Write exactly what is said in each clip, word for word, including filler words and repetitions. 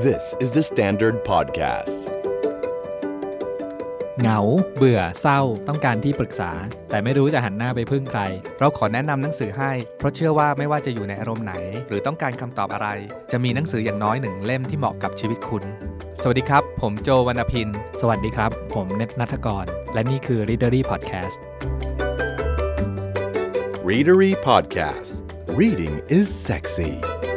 This is the Standard Podcast. เหงาเบื่อเศร้าต้องการที่ปรึกษาแต่ไม่รู้จะหันหน้าไปพึ่งใครเราขอแนะนำหนังสือให้เพราะเชื่อว่าไม่ว่าจะอยู่ในอารมณ์ไหนหรือต้องการคำตอบอะไรจะมีหนังสืออย่างน้อยหนึ่งเล่มที่เหมาะกับชีวิตคุณสวัสดีครับผมโจวรรณพินสวัสดีครับผมเนตณัฐกรและนี่คือ Readery Podcast Readery Podcast Reading is sexy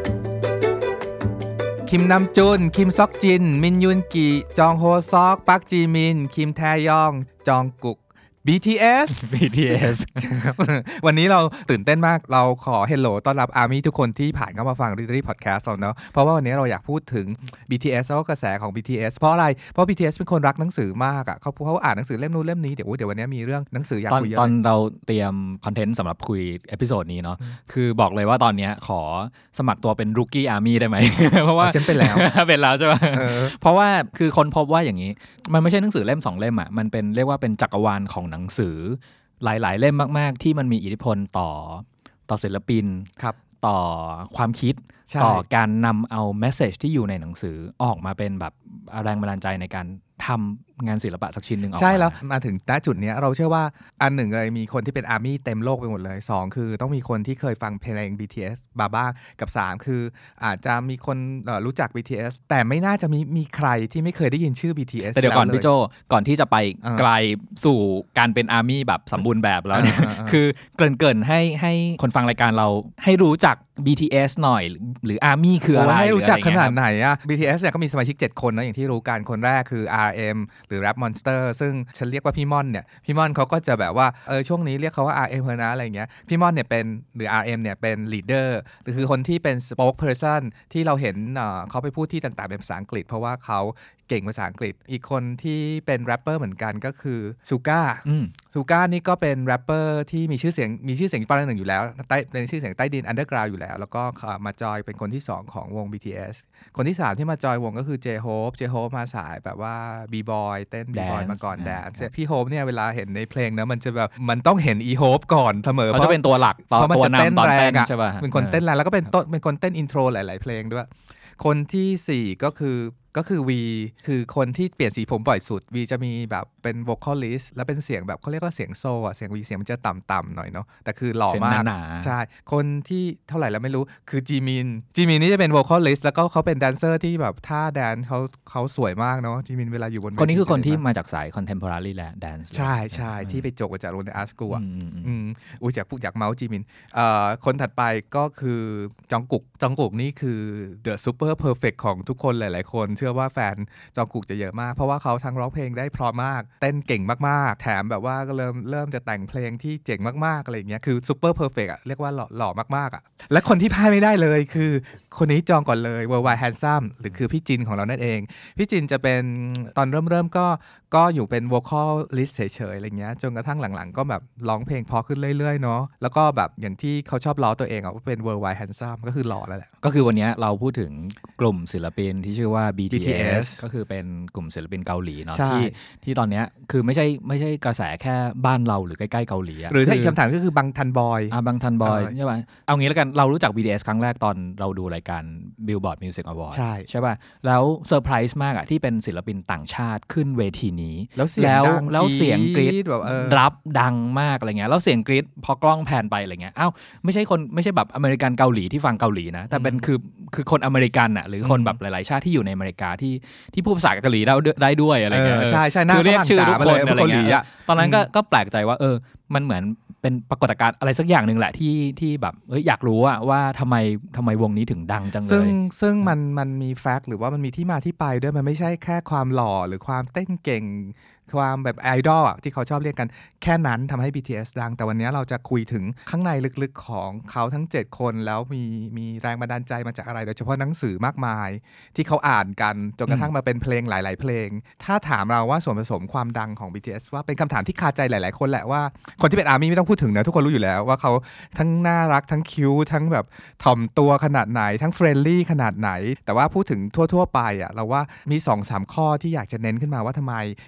คิมนัมจุนคิมซอกจินมินยุนกิจองโฮซอกปักจีมินคิมแทยองจองกุก บี ที เอสบี ที เอสวันนี้เราตื่นเต้นมากเราขอเฮลโลต้อนรับอาร์มี่ทุกคนที่ผ่านเข้ามาฟัง Readery Podcast เราเนาะเพราะว่าวันนี้เราอยากพูดถึง บี ที เอส แล้วก็กระแสของ บี ที เอส เพราะอะไรเพราะ บี ที เอส เป็นคนรักหนังสือมากอ่ะเขาเขาอ่านหนังสือเล่มนู้นเล่มนี้เดี๋ยวเดี๋ยววันนี้มีเรื่องหนังสืออยากคุยเยอะตอนเราเตรียมคอนเทนต์สำหรับคุยเอพิโซดนี้เนาะคือบอกเลยว่าตอนนี้ขอสมัครตัวเป็น Rookie Army ได้ไหม เพราะว่าฉันเป็นแล้วเป็นแล้วใช่ป่ะเพราะว่าคือคนพบว่าอย่างนี้มันไม่ใช่หนังสือเล่มสองเล่มอ่ะมันเป็นเรียกว่าเป็นจักรวาลของหนังสือหลายๆเล่มมากๆที่มันมีอิทธิพลต่อต่อศิลปินต่อความคิดต่อการนำเอาเมสเสจที่อยู่ในหนังสือออกมาเป็นแบบแรงบันดาลใจในการทำงานศิลปะสักชิ้นหนึ่งออกมาใช่แล้วมาถึงณจุดนี้เราเชื่อว่าอันหนึ่งเลยมีคนที่เป็นอาร์มี่เต็มโลกไปหมดเลยสองคือต้องมีคนที่เคยฟังเพลง บี ที เอส บาบ้างกับสามคืออาจจะมีคนรู้จัก บี ที เอส แต่ไม่น่าจะมีมีใครที่ไม่เคยได้ยินชื่อ บี ที เอสแต่เดี๋ยวก่อนพี่โจก่อนที่จะไปไกลสู่การเป็นอาร์มี่แบบสมบูรณ์แบบแล้วเนี่ยคือเกริ่นๆให้ให้คนฟังรายการเราให้รู้จัก บี ที เอส หน่อยหรือ Army คืออะไรให้รู้จักขนาดไหนอะ บี ที เอส เนี่ยก็มีสมาชิกเจ็ดคนนะอย่างที่รู้กันคนแรกคือ อาร์ เอ็ม หรือ Rap Monster ซึ่งฉันเรียกว่าพี่ม่อนเนี่ยพี่ม่อนเขาก็จะแบบว่าเออช่วงนี้เรียกเขาว่า อาร์ เอ็ม เฮอนะอะไรเงี้ยพี่ม่อนเนี่ยเป็นหรือ อาร์ เอ็ม เนี่ยเป็น leader หรือคือคนที่เป็น spokesperson ที่เราเห็นเขาไปพูดที่ต่างๆเป็นภาษาอังกฤษเพราะว่าเขาเก่งภาษาอังกฤษอีกคนที่เป็นแรปเปอร์เหมือนกันก็คือซูก้าซูก้านี่ก็เป็นแรปเปอร์ที่มีชื่อเสียงมีชื่อเสียงปานหนึ่งอยู่แล้วใต้เป็นชื่อเสียงใต้ดินอันเดอร์กราวด์อยู่แล้วแล้วก็มาจอยเป็นคนที่สองของวง บี ที เอส คนที่สามที่มาจอยวงก็คือ J-Hope J-Hope มาสายแบบว่าบีบอยเต้นบีบอยมาก่อนแดนซ์พี่โฮปเนี่ยเวลาเห็นในเพลงนะมันจะแบบมันต้องเห็นอีโฮปก่อนเสมอเขาจะเป็นตัวหลักตอนตัวนำตอนเต้นใช่ป่ะเป็นคนเต้นแรงแล้วก็เป็นต้นเป็นคนเต้นอินโทรหลายๆเพลงด้วยคนที่สี่ก็คือก็คือ V คือคนที่เปลี่ยนสีผมบ่อยสุด V จะมีแบบเป็น vocalist แล้วเป็นเสียงแบบเขาเรียกว่าเสียงโซอ่ะเสียง V เสียงมันจะต่ำๆหน่อยเนาะแต่คือหล่อมากใช่คนที่เท่าไหร่แล้วไม่รู้คือจีมินจีมินนี่จะเป็น vocalist แล้วก็เขาเป็นแดนเซอร์ที่แบบท่าแดนเขาเขาสวยมากเนาะจีมินเวลาอยู่บนคนนี้คือคนที่มาจากสาย contemporary และ dance ใช่ใช่ที่ไปจบจากโรงเรียนอาร์ตสกูลอ่ะอืมอุ้ยอยากพูดอยากเมาส์จีมินเอ่อคนถัดไปก็คือจองกุกจองกุกนี่คือ the super perfect ของทุกคนหลายๆคนเชื่อว่าแฟนจองกุกจะเยอะมากเพราะว่าเขาทั้งร้องเพลงได้เพราะมากเต้นเก่งมากๆแถมแบบว่าก็เริ่มเริ่มจะแต่งเพลงที่เจ๋งมากๆอะไรอย่างเงี้ยคือซูเปอร์เพอร์เฟคอ่ะเรียกว่าหล่อหล่อมากๆอ่ะและคนที่พลาดไม่ได้เลยคือคนนี้จองก่อนเลย Worldwide Handsome หรือคือพี่จินของเรานั่นเองพี่จินจะเป็นตอนเริ่มๆก็ก็อยู่เป็น vocalist เฉยๆอะไรเงี้ยจนกระทั่งหลังๆก็แบบร้องเพลงพอขึ้นเรื่อยๆเนาะแล้วก็แบบอย่างที่เขาชอบล้อตัวเองอ่ะว่าเป็น Worldwide Handsome ก็คือหล่อแล้วแหละก็คือวันนี้เราพูดถึงกลุ่มศิลปินที่ชื่อว่า บี ที เอส ก็คือเป็นกลุ่มศิลปินเกาหลีเนาะที่ที่ตอนนี้คือไม่ใช่ไม่ใช่กระแสแค่บ้านเราหรือใกล้ๆเกาหลีหรือถ้าอีกคำถามก็คือบังทันบอยอ่าบังทันบอยใช่ป่ะเอางี้แล้วกันเรารู้จัก บี ที เอส ครั้งแรกตอนเราดูรายการ Billboard Music Award ใช่ใช่ป่ะแล้วเซอร์ไพรส์มากอ่ะที่เป็นศิลปินต่างชาติขึ้นเวทีนี้แล้วเสียงดังแล้วเสียงกรี๊ดแบบรับดังมากอะไรเงี้ยแล้วเสียงกรี๊ดพอกล้องแพนไปอะไรเงี้ยอ้าวไม่ใช่คนไม่ใช่แบบอเมริกันเกาหลีที่ฟังเกาหลีนะแต่เป็นคือคือคนอเมริกันอ่ะหรือคนแบบหลายๆชาติที่อยู่ในอเมริกาที่ที่พูดภาษาเกาหลีได้ได้ด้วยอะไรเงี้ยใช่ใช่น่าเรียกชื่อทุกคนอะไรเงี้ยตอนนั้นก็ก็แปลกใจว่าเออมันเหมือนเป็นปรากฏการณ์อะไรสักอย่างนึงแหละที่ที่แบบเอ้ยอยากรู้อะว่าทำไมทำไมวงนี้ถึงดังจังเลยซึ่งซึ่งมันมันมีแฟกต์หรือว่ามันมีที่มาที่ไปด้วยมันไม่ใช่แค่ความหล่อหรือความเต้นเก่งความแบบไอดอลอ่ะที่เขาชอบเรียกกันแค่นั้นทำให้ บี ที เอส ดังแต่วันนี้เราจะคุยถึงข้างในลึกๆของเขาทั้งเจ็ดคนแล้วมีมีแรงบันดาลใจมาจากอะไรโดยเฉพาะหนังสือมากมายที่เขาอ่านกันจนกระทั่งมาเป็นเพลงหลายๆเพลงถ้าถามเราว่าส่วนผสมความดังของ บี ที เอส ว่าเป็นคำถามที่คาใจหลายๆคนแหละว่าคนที่เป็นอาร์มี่ไม่ต้องพูดถึงนะทุกคนรู้อยู่แล้วว่าเขาทั้งน่ารักทั้งคิ้วทั้งแบบถ่อมตัวขนาดไหนทั้งเฟรนลี่ขนาดไหนแต่ว่าพูดถึงทั่วๆไปอ่ะเราว่ามี สองสาม ข้อที่อยากจะเน้นขึ้นมาว่าทำไม บี ที เอส ถึง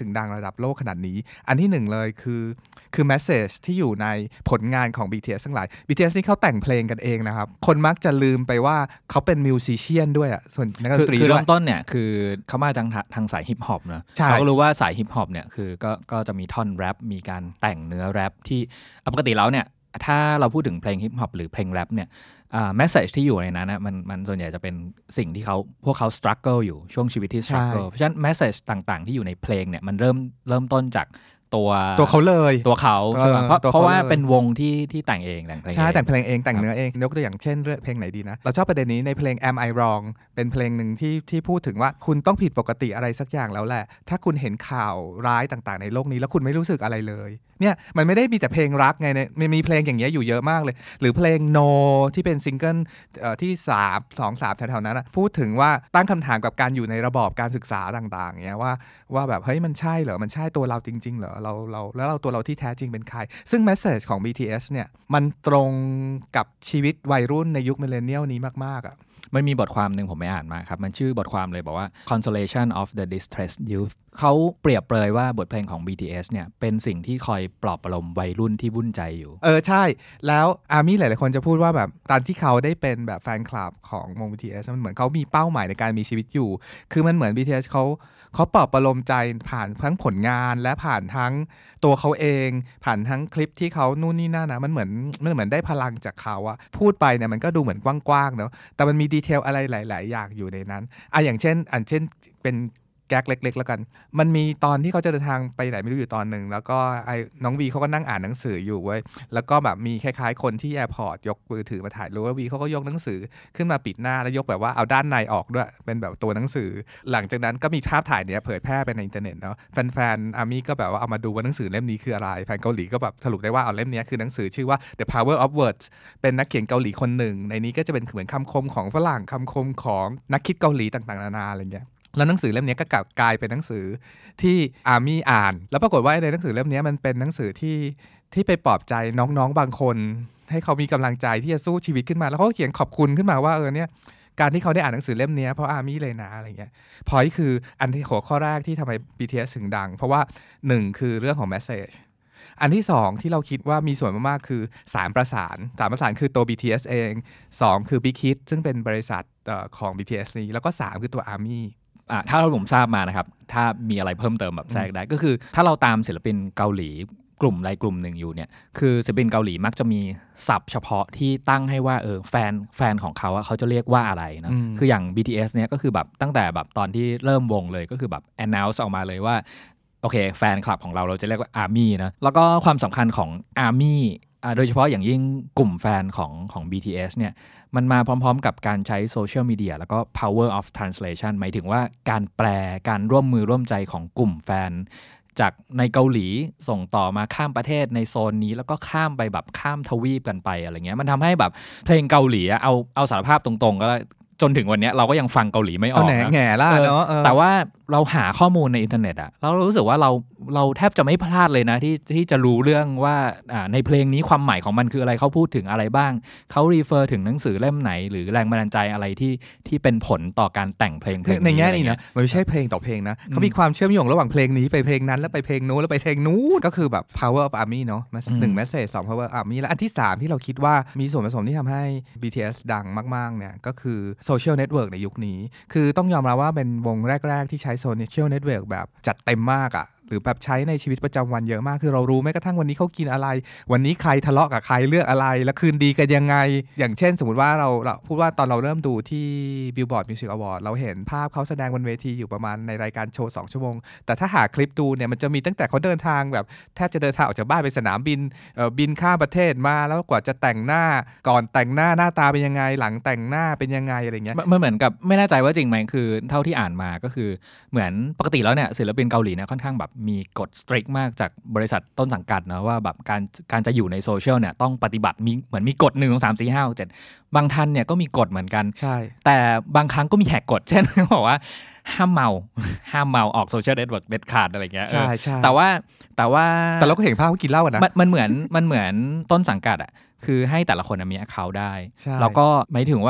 งดังระดับโลกขนาดนี้อันที่หนึ่งเลยคือคือแมสเสจที่อยู่ในผลงานของ บี ที เอส ทั้งหลาย บี ที เอส นี่เขาแต่งเพลงกันเองนะครับคนมักจะลืมไปว่าเขาเป็นมิวสิเชียนด้วยอ่ะส่วนนักดนตรีด้วยคือเริ่มต้นเนี่ยคือเขามาทางทางสายฮิปฮอปนะเราก็รู้ว่าสายฮิปฮอปเนี่ยคือก็ก็จะมีท่อนแรปมีการแต่งเนื้อแรปที่ปกติแล้วเนี่ยถ้าเราพูดถึงเพลงฮิปฮอปหรือเพลงแรปเนี่ยอ่า message ที่อยู่ในนั้นนะมันมันส่วนใหญ่จะเป็นสิ่งที่เขาพวกเขา struggle อยู่ช่วงชีวิตที่ struggle เพราะฉะนั้น message ต่างๆที่อยู่ในเพลงเนี่ยมันเริ่มเริ่มต้นจากตัวตัวเขาเลยตัวเขาใช่ไหมเพราะเพราะว่าเป็นวงที่ที่แต่งเองแต่งเพลงใช่แต่งเพลงเองแต่งเนื้อเองยกตัวอย่างเช่นเพลงไหนดีนะเราชอบประเด็นนี้ในเพลง Am I Wrong เป็นเพลงหนึ่งที่ที่พูดถึงว่าคุณต้องผิดปกติอะไรสักอย่างแล้วแหละถ้าคุณเห็นข่าวร้ายต่างๆในโลกนี้แล้วคุณไม่รู้สึกอะไรเลยเนี่ยมันไม่ได้มีแต่เพลงรักไงเนี่ยมันมีเพลงอย่างเงี้ยอยู่เยอะมากเลยหรือเพลง No ที่เป็นซิงเกิลที่สาม สอง สามแถวๆนั้นนะพูดถึงว่าตั้งคำถามกับการอยู่ในระบอบการศึกษาต่างๆเงี้ยว่าว่าแบบเฮ้ยมันใช่เหรอมันใช่ตัวเราจริงๆเหรอเราเราแล้วเราตัวเราที่แท้จริงเป็นใครซึ่งเมสเสจของ บี ที เอส เนี่ยมันตรงกับชีวิตวัยรุ่นในยุคมิลเลนเนียลนี้มากๆอ่ะมันมีบทความหนึ่งผมไปอ่านมาครับมันชื่อบทความเลยบอกว่า Consolation of the Distressed Youth เขาเปรียบเปรยว่าบทเพลงของ บี ที เอส เนี่ยเป็นสิ่งที่คอยปลอบประโลมวัยรุ่นที่วุ่นใจอยู่เออใช่แล้วอาร์มี่หลายๆคนจะพูดว่าแบบตอนที่เขาได้เป็นแบบแฟนคลับของวง บี ที เอส มันเหมือนเขามีเป้าหมายในการมีชีวิตอยู่คือมันเหมือน บี ที เอส เขาเขาปลอบประโลมใจผ่านทั้งผลงานและผ่านทั้งตัวเขาเองผ่านทั้งคลิปที่เขานู่นนี่นั่นนะมันเหมือนมันเหมือนได้พลังจากเขาอะพูดไปเนี่ยมันก็ดูเหมือนกว้างๆเนาะแต่มันมีดีเทลอะไรหลายๆอย่างอยู่ในนั้นอ่ะอย่างเช่นอันเช่นเป็นแก๊กเล็กๆแล้วกันมันมีตอนที่เขาจะเดินทางไปไหนไม่รู้อยู่ตอนหนึ่งแล้วก็ไอ้น้องวีเขาก็นั่งอ่านหนังสืออยู่เว้ยแล้วก็แบบมีคล้ายๆคนที่แอร์พอร์ตยกมือถือมาถ่ายรูปแล้ววีเขาก็ยกหนังสือขึ้นมาปิดหน้าแล้วยกแบบว่าเอาด้านในออกด้วยเป็นแบบตัวหนังสือหลังจากนั้นก็มีภาพถ่ายเนี้ยเผยแพร่ไปในอินเทอร์เน็ตเนาะแฟนๆอาร์มี่ก็แบบว่าเอามาดูว่าหนังสือเล่มนี้คืออะไรแฟนเกาหลีก็แบบสรุปได้ว่าเอาเล่มนี้คือหนังสือชื่อว่า The Power of Words เป็นนักเขียนเกาหลีคนหนึ่งในนี้ก็จะเป็นเหมือนคำคมของฝรั่งคำคมของนักคิดเกาหลีต่างๆนานาอะไรเงี้ยแล้วหนังสือเล่มนี้ก็กลายเป็นหนังสือที่อาร์มี่อ่านแล้วปรากฏว่าในหนังสือเล่มนี้มันเป็นหนังสือที่ที่ไปปลอบใจน้องๆบางคนให้เขามีกำลังใจที่จะสู้ชีวิตขึ้นมาแล้วเขาเขียนขอบคุณขึ้นมาว่าเออเนี่ยการที่เขาได้อ่านหนังสือเล่มนี้เพราะอาร์มี่เลยนะอะไรเงี้ยพอยคืออันที่หัวข้อแรกที่ทำไม บี ที เอส ถึงดังเพราะว่าหนึ่งคือเรื่องของ message อันที่สองที่เราคิดว่ามีส่วนมากๆคือสามประสานสามประสานคือตัว บี ที เอส เองสองคือ Big Hit ซึ่งเป็นบริษัทของ บี ที เอส นี้แล้วก็สามคือตัว Army อ่ะถ้าเราผมทราบมานะครับถ้ามีอะไรเพิ่มเติมแบบแทรกได้ก็คือถ้าเราตามศิลปินเกาหลีกลุ่มใดกลุ่มหนึ่งอยู่เนี่ยคือศิลปินเกาหลีมักจะมีศัพท์เฉพาะที่ตั้งให้ว่าเออแฟนแฟนของเขาเขาจะเรียกว่าอะไรนะคืออย่าง บี ที เอส เนี่ยก็คือแบบตั้งแต่แบบตอนที่เริ่มวงเลยก็คือแบบ announce ออกมาเลยว่าโอเคแฟนคลับของเราเราจะเรียกว่า Army นะแล้วก็ความสำคัญของ Army อ่าโดยเฉพาะอย่างยิ่งกลุ่มแฟนของของ บี ที เอส เนี่ยมันมาพร้อมๆกับการใช้โซเชียลมีเดียแล้วก็ power of translation หมายถึงว่าการแปลการร่วมมือร่วมใจของกลุ่มแฟนจากในเกาหลีส่งต่อมาข้ามประเทศในโซนนี้แล้วก็ข้ามไปแบบข้ามทวีปกันไปอะไรเงี้ยมันทำให้แบบเพลงเกาหลีเอาเอาสารภาพตรงๆก็จนถึงวันนี้เราก็ยังฟังเกาหลีไม่ออกนะแง่ล่ะเนาะแต่ว่าเราหาข้อมูลในอินเทอร์เน็ตอะเรารู้สึกว่าเราเราแทบจะไม่พลาดเลยนะที่ที่จะรู้เรื่องว่าในเพลงนี้ความหมายของมันคืออะไรเขาพูดถึงอะไรบ้างเขารีเฟอร์ถึงหนังสือเล่มไหนหรือแรงบันดาลใจอะไรที่ที่เป็นผลต่อการแต่งเพลงเพลงนี้ในแง่นี้นะมันไม่ใช่เพลงต่อเพลงนะเขามีความเชื่อมโยงระหว่างเพลงนี้ไปเพลงนั้นแล้วไปเพลงนู้นแล้วไปเพลงนู้นก็คือแบบ power of army เนาะหนึ่ง message สอง power of army และอันที่สามที่เราคิดว่ามีส่วนผสมที่ทำให้ บี ที เอส ดังมากๆเนี่ยก็คือ social network ในยุคนี้คือต้องยอมรับว่าเป็นวงแรกๆที่ใช้ social network แบบจัดเต็มมากอ่ะหรือแบบใช้ในชีวิตประจำวันเยอะมากคือเรารู้แม้กระทั่งวันนี้เขากินอะไรวันนี้ใครทะเลาะกับใครเรื่องอะไรแล้วคืนดีกันยังไงอย่างเช่นสมมติว่าเราเราพูดว่าตอนเราเริ่มดูที่ Billboard Music Award เราเห็นภาพเขาแสดงบนเวทีอยู่ประมาณในรายการโชว์สองชั่วโมงแต่ถ้าหาคลิปดูเนี่ยมันจะมีตั้งแต่เขาเดินทางแบบแทบจะเดินทางออกจากบ้านไปสนามบินเอ่อบินข้ามประเทศมาแล้วกว่าจะแต่งหน้าก่อนแต่งหน้าหน้าตาเป็นยังไงหลังแต่งหน้าเป็นยังไงอะไรเงี้ยมันเหมือนกับไม่แน่ใจว่าจริงไหมคือเท่าที่อ่านมาก็คือเหมือนปกติแล้วเนี่ยศิลปินเกาหลีเนี่ยค่อนข้างแบบมีกฎ strict มากจากบริษัทต้นสังกัดนะว่าแบบการการจะอยู่ในโซเชียลเนี่ยต้องปฏิบัติมีเหมือนมีกฎหนึ่ง สอง สาม สี่ ห้า หก เจ็ดบางท่านเนี่ยก็มีกฎเหมือนกันใช่แต่บางครั้งก็มีแหกกฎเช่นบอกว่าห้ามเมาห้ามเมาออกโซเชียลเน็ตเวิร์กเด็ดขาดอะไรเงี้ยใช่ใช่แต่ว่าแต่ว่าแต่เราก็เห็นภาพเขากินเหล้ากันนะมันเหมือนมันเหมือนต้นสังกัดอ่ะคือให้แต่ละคนมี account ได้แล้วก็หมายถึงว่า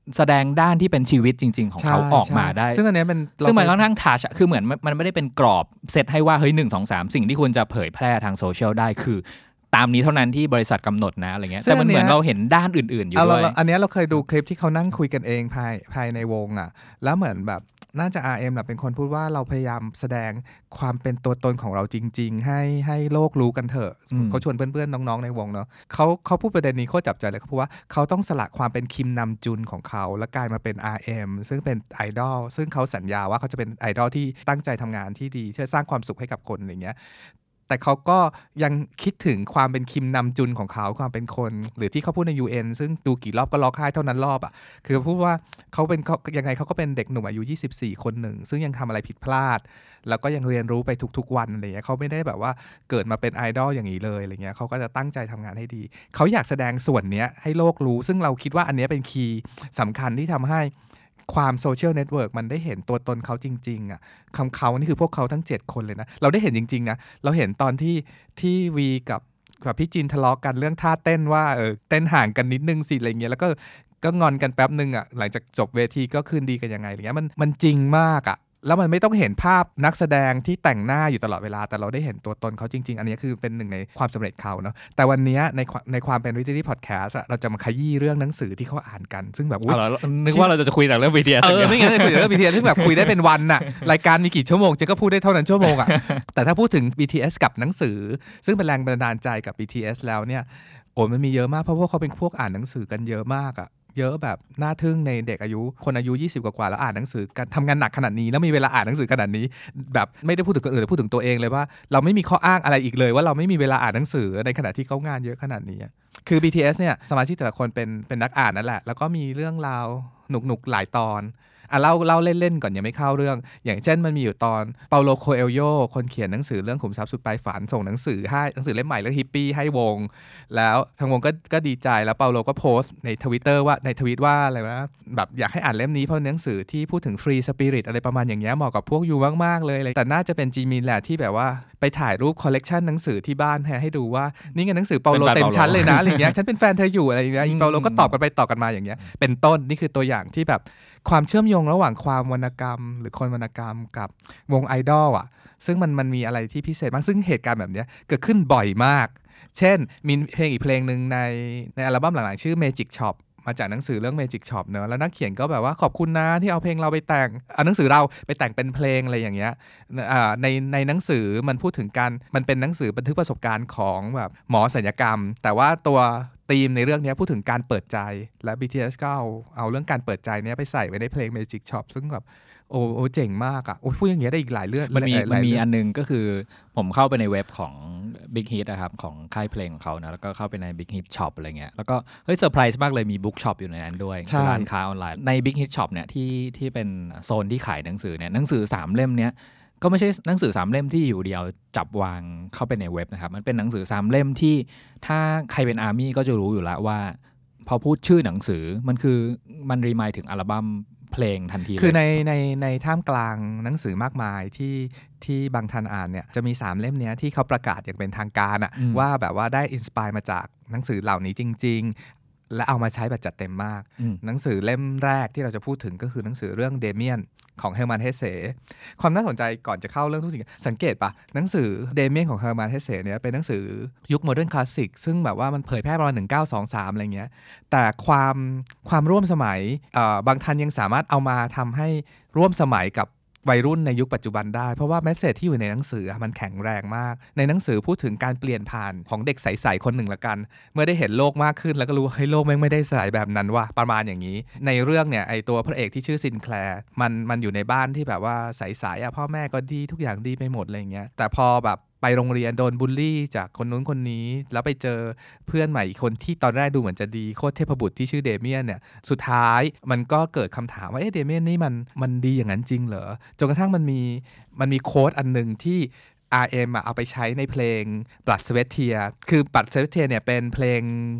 แสดงด้านที่เป็นชีวิตจริงๆของเขาออกมาได้ซึ่งอันนี้มันซึ่งมันค่อนข้างทัชคือเหมือนมันไม่ได้เป็นกรอบเซตให้ว่าเฮ้ยหนึ่ง สอง สามสิ่งที่ควรจะเผยแพร่ทางโซเชียลได้คือตามนี้เท่านั้นที่บริษัทกำหนดนะอะไรเงี้ยแต่มันเหมือนเราเห็นด้านอื่นๆอยู่ด้วยอันนี้เราเคยดูคลิปที่เขานั่งคุยกันเองภายภายในวงอ่ะแล้วเหมือนแบบน่าจะ อาร์ เอ็ม แบบเป็นคนพูดว่าเราพยายามแสดงความเป็นตัวตนของเราจริงๆให้ให้โลกรู้กันเถอะเขาชวนเพื่อนๆน้องๆในวงเนาะเขาเขาพูดประเด็นนี้โคตรจับใจเลยเขาพูดว่าเขาต้องสละความเป็นคิมนำจุนของเขาแล้วกลายมาเป็น อาร์ เอ็ม ซึ่งเป็นไอดอลซึ่งเขาสัญญาว่าเขาจะเป็นไอดอลที่ตั้งใจทำงานที่ดีเพื่อสร้างความสุขให้กับคนอะไรเงี้ยแต่เขาก็ยังคิดถึงความเป็นคิมนำจุนของเขาความเป็นคนหรือที่เขาพูดใน ยู เอ็น ซึ่งดูกี่รอบก็ร้องไห้เท่านั้นรอบอ่ะคือพูดว่าเขาเป็นเขายังไงเขาก็เป็นเด็กหนุ่มอายุยี่สิบสี่คนหนึ่งซึ่งยังทำอะไรผิดพลาดแล้วก็ยังเรียนรู้ไปทุกๆวันอะไรเงี้ยเขาไม่ได้แบบว่าเกิดมาเป็นไอดอลอย่างนี้เลยอะไรเงี้ยเขาก็จะตั้งใจทำงานให้ดีเขาอยากแสดงส่วนนี้ให้โลกรู้ซึ่งเราคิดว่าอันนี้เป็นคีย์สำคัญที่ทำให้ความโซเชียลเน็ตเวิร์กมันได้เห็นตัวตนเขาจริงๆอ่ะคำเขานี่คือพวกเขาทั้งเจ็ดคนเลยนะเราได้เห็นจริงๆนะเราเห็นตอนที่ที่วีกับกับพี่จินทะเลาะกันเรื่องท่าเต้นว่าเออเต้นห่างกันนิดนึงสิอะไรเงี้ยแล้วก็ก็งอนกันแป๊บนึงอ่ะหลังจากจบเวทีก็คืนดีกันยังไงอะไรเงี้ยมันมันจริงมากอ่ะแล้วมันไม่ต้องเห็นภาพนักแสดงที่แต่งหน้าอยู่ตลอดเวลาแต่เราได้เห็นตัวตนเขาจริงๆอันนี้คือเป็นหนึ่งในความสำเร็จเขาเนาะแต่วันนี้ในในความเป็น Literary Podcast เราจะมาขยี้เรื่องหนังสือที่เขาอ่านกันซึ่งแบบอุ๊ยนึกว่าเราจะคุยแต่เรื่อง บี ที เอสเออไม่งั้นจะคุยเรื่อง บี ที เอส ซึ่งแบบคุยได้เป็นวันน่ะรายการมีกี่ชั่วโมงเจ๊ก็พูดได้เท่านั้นชั่วโมงอ่ะ แต่ถ้าพูดถึง บี ที เอส กับหนังสือซึ่งเป็นแรงบันดาลใจกับ บี ที เอส แล้วเนี่ยโอ้มันมีเยอะมากเพราะว่าเขาเป็นพวกอ่านหนังสือกันเยอะมากอ่ะเยอะแบบน่าทึ่งในเด็กอายุคนอายุยี่สิบกว่าๆแล้วอ่านหนังสือกันทำงานหนักขนาดนี้แล้วมีเวลาอ่านหนังสือขนาดนี้แบบไม่ได้พูดถึงคนอื่นแต่พูดถึงตัวเองเลยว่าเราไม่มีข้ออ้างอะไรอีกเลยว่าเราไม่มีเวลาอ่านหนังสือในขณะที่เขางานเยอะขนาดนี้คือ บี ที เอส เนี่ยสมาชิกแต่ละคนเป็นเป็นนักอ่านนั่นแหละแล้วก็มีเรื่องราวหนุกๆหลายตอนอ่ะเล่าเล่าเล่นๆก่อนยังไม่เข้าเรื่องอย่างเช่นมันมีอยู่ตอนเปาโลโคเอลโยคนเขียนหนังสือเรื่องขุมทรัพย์สุดปลายฝันส่งหนังสือให้หนังสือเล่มใหม่เรื่องฮิปปี้ให้วงแล้วทางวงก็ก็ดีใจแล้วเปาโลก็โพสต์ใน Twitter ว่าในทวิตว่าอะไรวะแบบอยากให้อ่านเล่มนี้เพราะหนังสือที่พูดถึงฟรีสปิริตอะไรประมาณอย่างเงี้ยเหมาะกับพวกยูมากๆเลยแต่น่าจะเป็นจีมินแหละที่แบบว่าไปถ่ายรูปคอลเลกชันหนังสือที่บ้านให้ดูว่านี่ไงหนังสือเปาโลเต็มชั้นเลยนะอะไรเงี้ยฉันเป็นแฟนเธออยู่อะไรอย่างเงี้ยเปาโลก็ตอบกันไปตอบกันมาอย่างเงี้ยเป็นต้นนี่คือตัวอย่างที่แบบความเชื่อมโยงระหว่างความวรรณกรรมหรือคนวรรณกรรมกับวงไอดอลอ่ะซึ่งมันมันมีอะไรที่พิเศษมากซึ่งเหตุการณ์แบบนี้เกิดขึ้นบ่อยมากเช่นมีเพลงอีกเพลงนึงในในอัลบั้มหลังๆชื่อ Magic Shop มาจากหนังสือเรื่อง Magic Shop เนอะแล้วนักเขียนก็แบบว่าขอบคุณนะที่เอาเพลงเราไปแต่งเอาหนังสือเราไปแต่งเป็นเพลงอะไรอย่างเงี้ยในในหนังสือมันพูดถึงการมันเป็นหนังสือบันทึกประสบการณ์ของแบบหมอศัลยกรรมแต่ว่าตัวธีมในเรื่องนี้พูดถึงการเปิดใจและ บี ที เอส ก็เอาเอาเรื่องการเปิดใจเนี้ยไปใส่ไว้ในเพลง Magic Shop ซึ่งแบบโอ้โอ้เจ๋งมากอ่ะโอ้พูดอย่างเงี้ยได้อีกหลายเรื่องมันมีมันมีอันนึงก็คือผมเข้าไปในเว็บของ Big Hit นะครับของค่ายเพลงของเขานะแล้วก็เข้าไปใน Big Hit Shop อะไรเงี้ยแล้วก็เฮ้ยเซอร์ไพรส์มากเลยมีบุ๊กช็อปอยู่ในนั้นด้วยร้านค้าออนไลน์ใน Big Hit Shop เนี่ยที่ที่เป็นโซนที่ขายหนังสือเนี่ยหนังสือสามเล่มเนี้ยก็ไม่ใช่หนังสือสามเล่มที่อยู่เดียวจับวางเข้าไปในเว็บนะครับมันเป็นหนังสือสามเล่มที่ถ้าใครเป็นอาร์มี่ก็จะรู้อยู่แล้วว่าพอพูดชื่อหนังสือมันคือมันรีมายถึงอัลบั้มเพลงทันทีเลยคือในในในท่ามกลางหนังสือมากมายที่ที่บางท่านอ่านเนี่ยจะมีสามเล่มเนี้ยที่เขาประกาศอย่างเป็นทางการอะว่าแบบว่าได้อินสไปร์มาจากหนังสือเหล่านี้จริงๆและเอามาใช้แบบจัดเต็มมากหนังสือเล่มแรกที่เราจะพูดถึงก็คือหนังสือเรื่องเดเมียนของเฮอร์มันเฮเซความน่าสนใจก่อนจะเข้าเรื่องทุกสิ่งสังเกตปะหนังสือเดเมียนของเฮอร์มันเฮเซเนี่ยเป็นหนังสือยุคโมเดิร์นคลาสสิกซึ่งแบบว่ามันเผยแพร่ประมาณหนึ่งพันเก้าร้อยยี่สิบสามอะไรเงี้ยแต่ความความร่วมสมัยบางท่านยังสามารถเอามาทำให้ร่วมสมัยกับวัยรุ่นในยุคปัจจุบันได้เพราะว่าแมสเสจที่อยู่ในหนังสือมันแข็งแรงมากในหนังสือพูดถึงการเปลี่ยนผ่านของเด็กใสๆคนหนึ่งละกันเมื่อได้เห็นโลกมากขึ้นแล้วก็รู้ว่าเฮ้ยโลกแม่งไม่ได้ใสแบบนั้นว่ะประมาณอย่างนี้ในเรื่องเนี่ยไอตัวพระเอกที่ชื่อซินแคลร์มันมันอยู่ในบ้านที่แบบว่าใสๆอ่ะพ่อแม่ก็ดีทุกอย่างดีไปหมดอะไรอย่างเงี้ยแต่พอแบบไปโรงเรียนโดนบูลลี่จากคนนู้นคนนี้แล้วไปเจอเพื่อนใหม่อีกคนที่ตอนแรกดูเหมือนจะดีโคตรเทพบุตรที่ชื่อเดเมียนเนี่ยสุดท้ายมันก็เกิดคำถามว่าเอ๊ะเดเมียนนี่มันมันดีอย่างนั้นจริงเหรอจนกระทั่งมันมีมันมีโค้ดอันนึงที่ อาร์ เอ็ม อ่ะเอาไปใช้ในเพลง Blood Sweat Tears คือ Blood Sweat Tears เนี่ยเป็นเพลง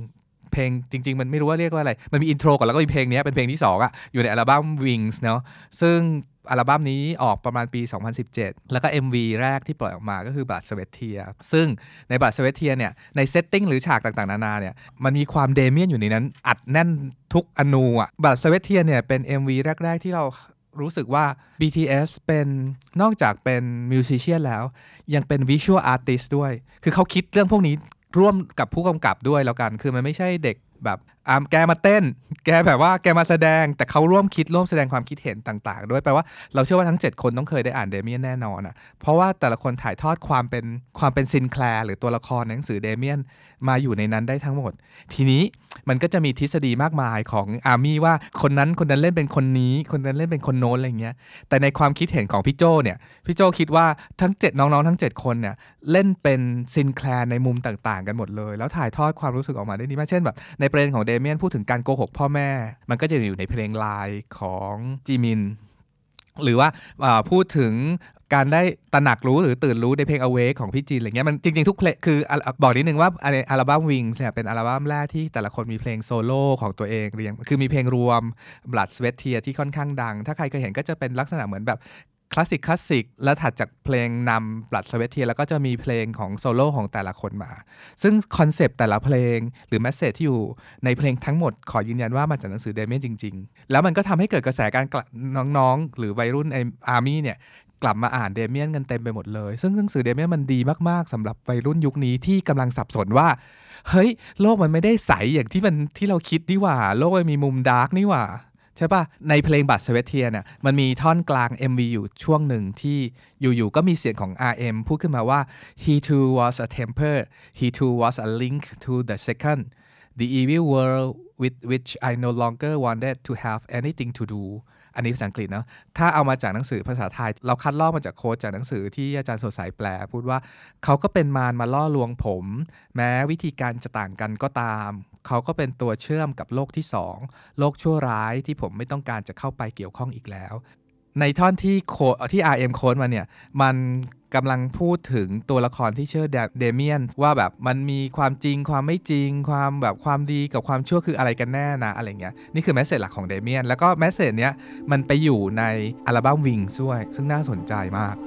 เพลงจริงๆมันไม่รู้ว่าเรียกว่าอะไรมันมีอินโทรก่อนแล้วก็มีเพลงนี้เป็นเพลงที่สองอ่ะอยู่ในอัลบั้ม Wings เนาะซึ่งอัลบั้มนี้ออกประมาณปีสองพันสิบเจ็ดแล้วก็ เอ็ม วี แรกที่ปล่อยออกมาก็คือ Blood Sweat Tears ซึ่งใน Blood Sweat Tears เนี่ยในเซตติ้งหรือฉากต่างๆนานาเนี่ยมันมีความเดเมียนอยู่ในนั้นอัดแน่นทุกอนูอ่ะ Blood Sweat Tears เนี่ยเป็น เอ็ม วี แรกๆที่เรารู้สึกว่า บี ที เอส เป็นนอกจากเป็นมิวสิเชียนแล้วยังเป็นวิชวลอาร์ติสต์ด้วยคือเขาคิดเรื่องพวกนี้ร่วมกับผู้กำกับด้วยแล้วกันคือมันไม่ใช่เด็กแบบอ่าแกมาเต้นแกแบบว่าแกมาแสดงแต่เขาร่วมคิดร่วมแสดงความคิดเห็นต่างๆด้วยแปลว่าเราเชื่อว่าทั้งเจ็ดคนต้องเคยได้อ่านเดเมียนแน่นอนอ่ะเพราะว่าแต่ละคนถ่ายทอดความเป็นความเป็นซินแคลร์หรือตัวละครในหนังสือเดเมียนมาอยู่ในนั้นได้ทั้งหมดทีนี้มันก็จะมีทฤษฎีมากมายของอาร์มี่ว่าคนนั้นคนนั้นเล่นเป็นคนนี้คนนั้นเล่นเป็นคนโน้นอะไรเงี้ยแต่ในความคิดเห็นของพี่โจเนี่ยพี่โจคิดว่าทั้งเจ็ดน้องๆทั้งเจ็ดคนเนี่ยเล่นเป็นซินแคลร์ในมุมต่างๆกันหมดเลยแล้วถ่ายทอดความรู้สึกออกมาได้ดีมากเช่นแบบในประเด็นของเดเมียนพูดถึงการโกหกพ่อแม่มันก็จะอยู่ในเพลงลายของจีมินหรือว่าพูดถึงการได้ตระหนักรู้หรือตื่นรู้ในเพลง Awake ของพี่จีนอะไรเงี้ยมันจริงๆทุกเพลงคือบอกนิดนึงว่าอัลบั้ม Wings เนี่ยเป็นอัลบั้มแรกที่แต่ละคนมีเพลงโซโล่ของตัวเองเรียงคือมีเพลงรวม Blood Sweat Tears ที่ค่อนข้างดังถ้าใครเคยเห็นก็จะเป็นลักษณะเหมือนแบบคลาสสิกคลาสสิกแล้วถัดจากเพลงนำ Blood Sweat Tears แล้วก็จะมีเพลงของโซโล่ของแต่ละคนมาซึ่งคอนเซปต์แต่ละเพลงหรือแมสเสจที่อยู่ในเพลงทั้งหมดขอยืนยันว่ามาจากหนังสือเดเมียนจริงๆแล้วมันก็ทำให้เกิดกระแสการน้องๆหรือวัยรุ่นในอาร์มี่เนี่ยกลับมาอ่านเดเมียนกันเต็มไปหมดเลยซึ่งหนังสือเดเมียนมันดีมากๆสำหรับวัยรุ่นยุคนี้ที่กำลังสับสนว่าเฮ้ยโลกมันไม่ได้ใสอย่างที่มันที่เราคิดนี่หว่าโลกมันมีมุมดาร์กนี่หว่าใช่ป่ะในเพลง Blood Sweat Tears เนี่ยมันมีท่อนกลาง เอ็ม วี อยู่ช่วงหนึ่งที่อยู่ๆก็มีเสียงของ อาร์ เอ็ม พูดขึ้นมาว่า he too was a temper he too was a link to the second the evil world with which I no longer wanted to have anything to doอันนี้ภาษาอังกฤษเนาะถ้าเอามาจากหนังสือภาษาไทยเราคัดลอกมาจากโค้ดจากหนังสือที่อาจารย์สดใสแปลพูดว่าเขาก็เป็นมารมาล่อลวงผมแม้วิธีการจะต่างกันก็ตามเขาก็เป็นตัวเชื่อมกับโลกที่สองโลกชั่วร้ายที่ผมไม่ต้องการจะเข้าไปเกี่ยวข้องอีกแล้วในท่อนที่โคที่ อาร์ เอ็ม โค้ดมาเนี่ยมันกำลังพูดถึงตัวละครที่ชื่อเดเมียนว่าแบบมันมีความจริงความไม่จริงความแบบความดีกับความชั่วคืออะไรกันแน่นะอะไรเงี้ยนี่คือแมสเสจหลักของเดเมียนแล้วก็แมสเสจเนี้ยมันไปอยู่ในอัลบั้ม Wings ด้วยซึ่งน่าสนใจมาก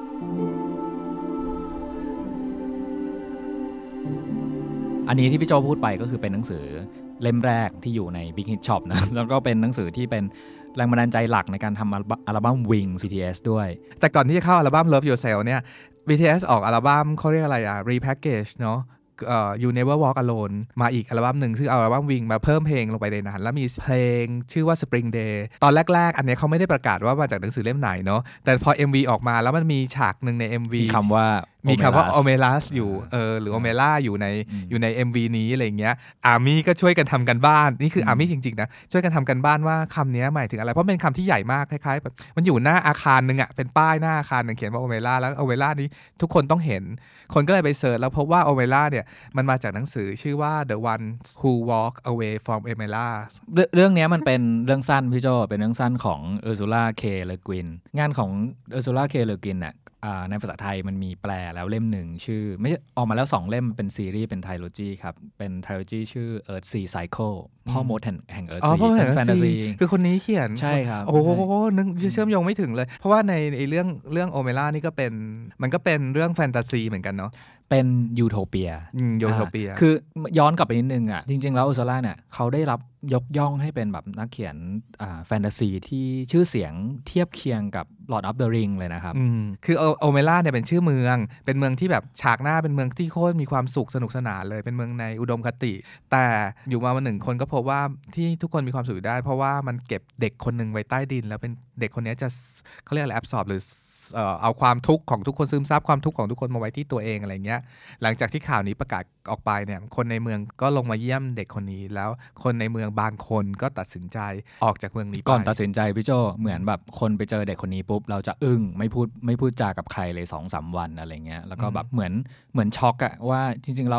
อันนี้ที่พี่โจพูดไปก็คือเป็นหนังสือเล่มแรกที่อยู่ใน Big Hit Shop นะแล้วก็เป็นหนังสือที่เป็นแรงบันดาลใจหลักในการทำอัลบั้ม Wings บี ที เอส ด้วยแต่ก่อนที่จะเข้าอัลบั้ม Love Yourself เนี่ย บี ที เอส ออกอัลบั้มเขาเรียกอะไรอ่ะ repackage เนาะเอ่อ You Never Walk Alone มาอีกอัลบั้มหนึ่งซึ่งเอาอัลบั้ม Wings มาเพิ่มเพลงลงไปในนั้นแล้วมีเพลงชื่อว่า Spring Day ตอนแรกๆอันนี้เขาไม่ได้ประกาศว่ามาจากหนังสือเล่มไหนเนาะแต่พอ เอ็ม วี ออกมาแล้วมันมีฉากหนึ่งใน เอ็ม วีมีคำว่ามีคำว่า Omelas อยู่เออหรือ Omela อยู่ในอยู่ใน เอ็ม วี นี้อะไรเงี้ยอาร์มี่ก็ช่วยกันทำกันบ้านนี่คืออาร์มี่จริงๆนะช่วยกันทำกันบ้านว่าคำนี้หมายถึงอะไรเพราะเป็นคำที่ใหญ่มากคล้ายๆแบบมันอยู่หน้าอาคารนึงอ่ะเป็นป้ายหน้าอาคารนึงเขียนว่า Omela แล้ว Omela นี้ทุกคนต้องเห็นคนก็เลยไปเสิร์ชแล้วพบว่า Omela เนี่ยมันมาจากหนังสือชื่อว่า The One Who Walk Away from Omela เรื่องนี้มันเป็นเรื่องสั้นพี่โจเป็นเรื่องสั้นของเออร์ซูล่าเคเลกวินงานของเออร์ซูล่าเคเลกวินน่ะในภาษาไทยมันมีแปลแล้วเล่มหนึ่งชื่อไม่ออกมาแล้วสองเล่มเป็นซีรีส์เป็นไทโลจีครับเป็นไทโลจีชื่อ Earth Sea Cycle พ่อมดแห่ง Earth Sea เป็นแฟนตาซีคือคนนี้เขียนใช่ครับโอ้โหนึกเชื่อมโยงไม่ถึงเลยเพราะว่าในในเรื่องเรื่องโอเมล่านี่ก็เป็นมันก็เป็นเรื่องแฟนตาซีเหมือนกันเนาะเป็นยูโทเปียยูโทเปียคือย้อนกลับไปนิดนึงอ่ะจริงๆแล้วอุซาร่าเนี่ยเขาได้รับยกย่องให้เป็นแบบนักเขียนแฟนตาซีที่ชื่อเสียงเทียบเคียงกับ Lord of the Ring เลยนะครับคือโอเมล่าเนี่ยเป็นชื่อเมืองเป็นเมืองที่แบบฉากหน้าเป็นเมืองที่โคตรมีความสุขสนุกสนานเลยเป็นเมืองในอุดมคติแต่อยู่มาวันหนึ่งคนก็พบว่าที่ทุกคนมีความสุขได้เพราะว่ามันเก็บเด็กคนนึงไว้ใต้ดินแล้วเป็นเด็กคนนี้จะเขาเรียกอะไรแอบสอบหรือเอาความทุกข์ของทุกคนซึมซับความทุกข์ของทุกคนมาไว้ที่ตัวเองอะไรเงี้ยหลังจากที่ข่าวนี้ประกาศออกไปเนี่ยคนในเมืองก็ลงมาเยี่ยมเด็กคนนี้แล้วคนในเมืองบางคนก็ตัดสินใจออกจากเมืองนี้ไปก่อนตัดสินใจพี่โจเหมือนแบบคนไปเจอเด็กคนนี้ปุ๊บเราจะอึ้งไม่พูดไม่พูดจากับใครเลย สองสาม วันอะไรเงี้ยแล้วก็แบบเหมือนเหมือนช็อกอะว่าจริงๆแล้ว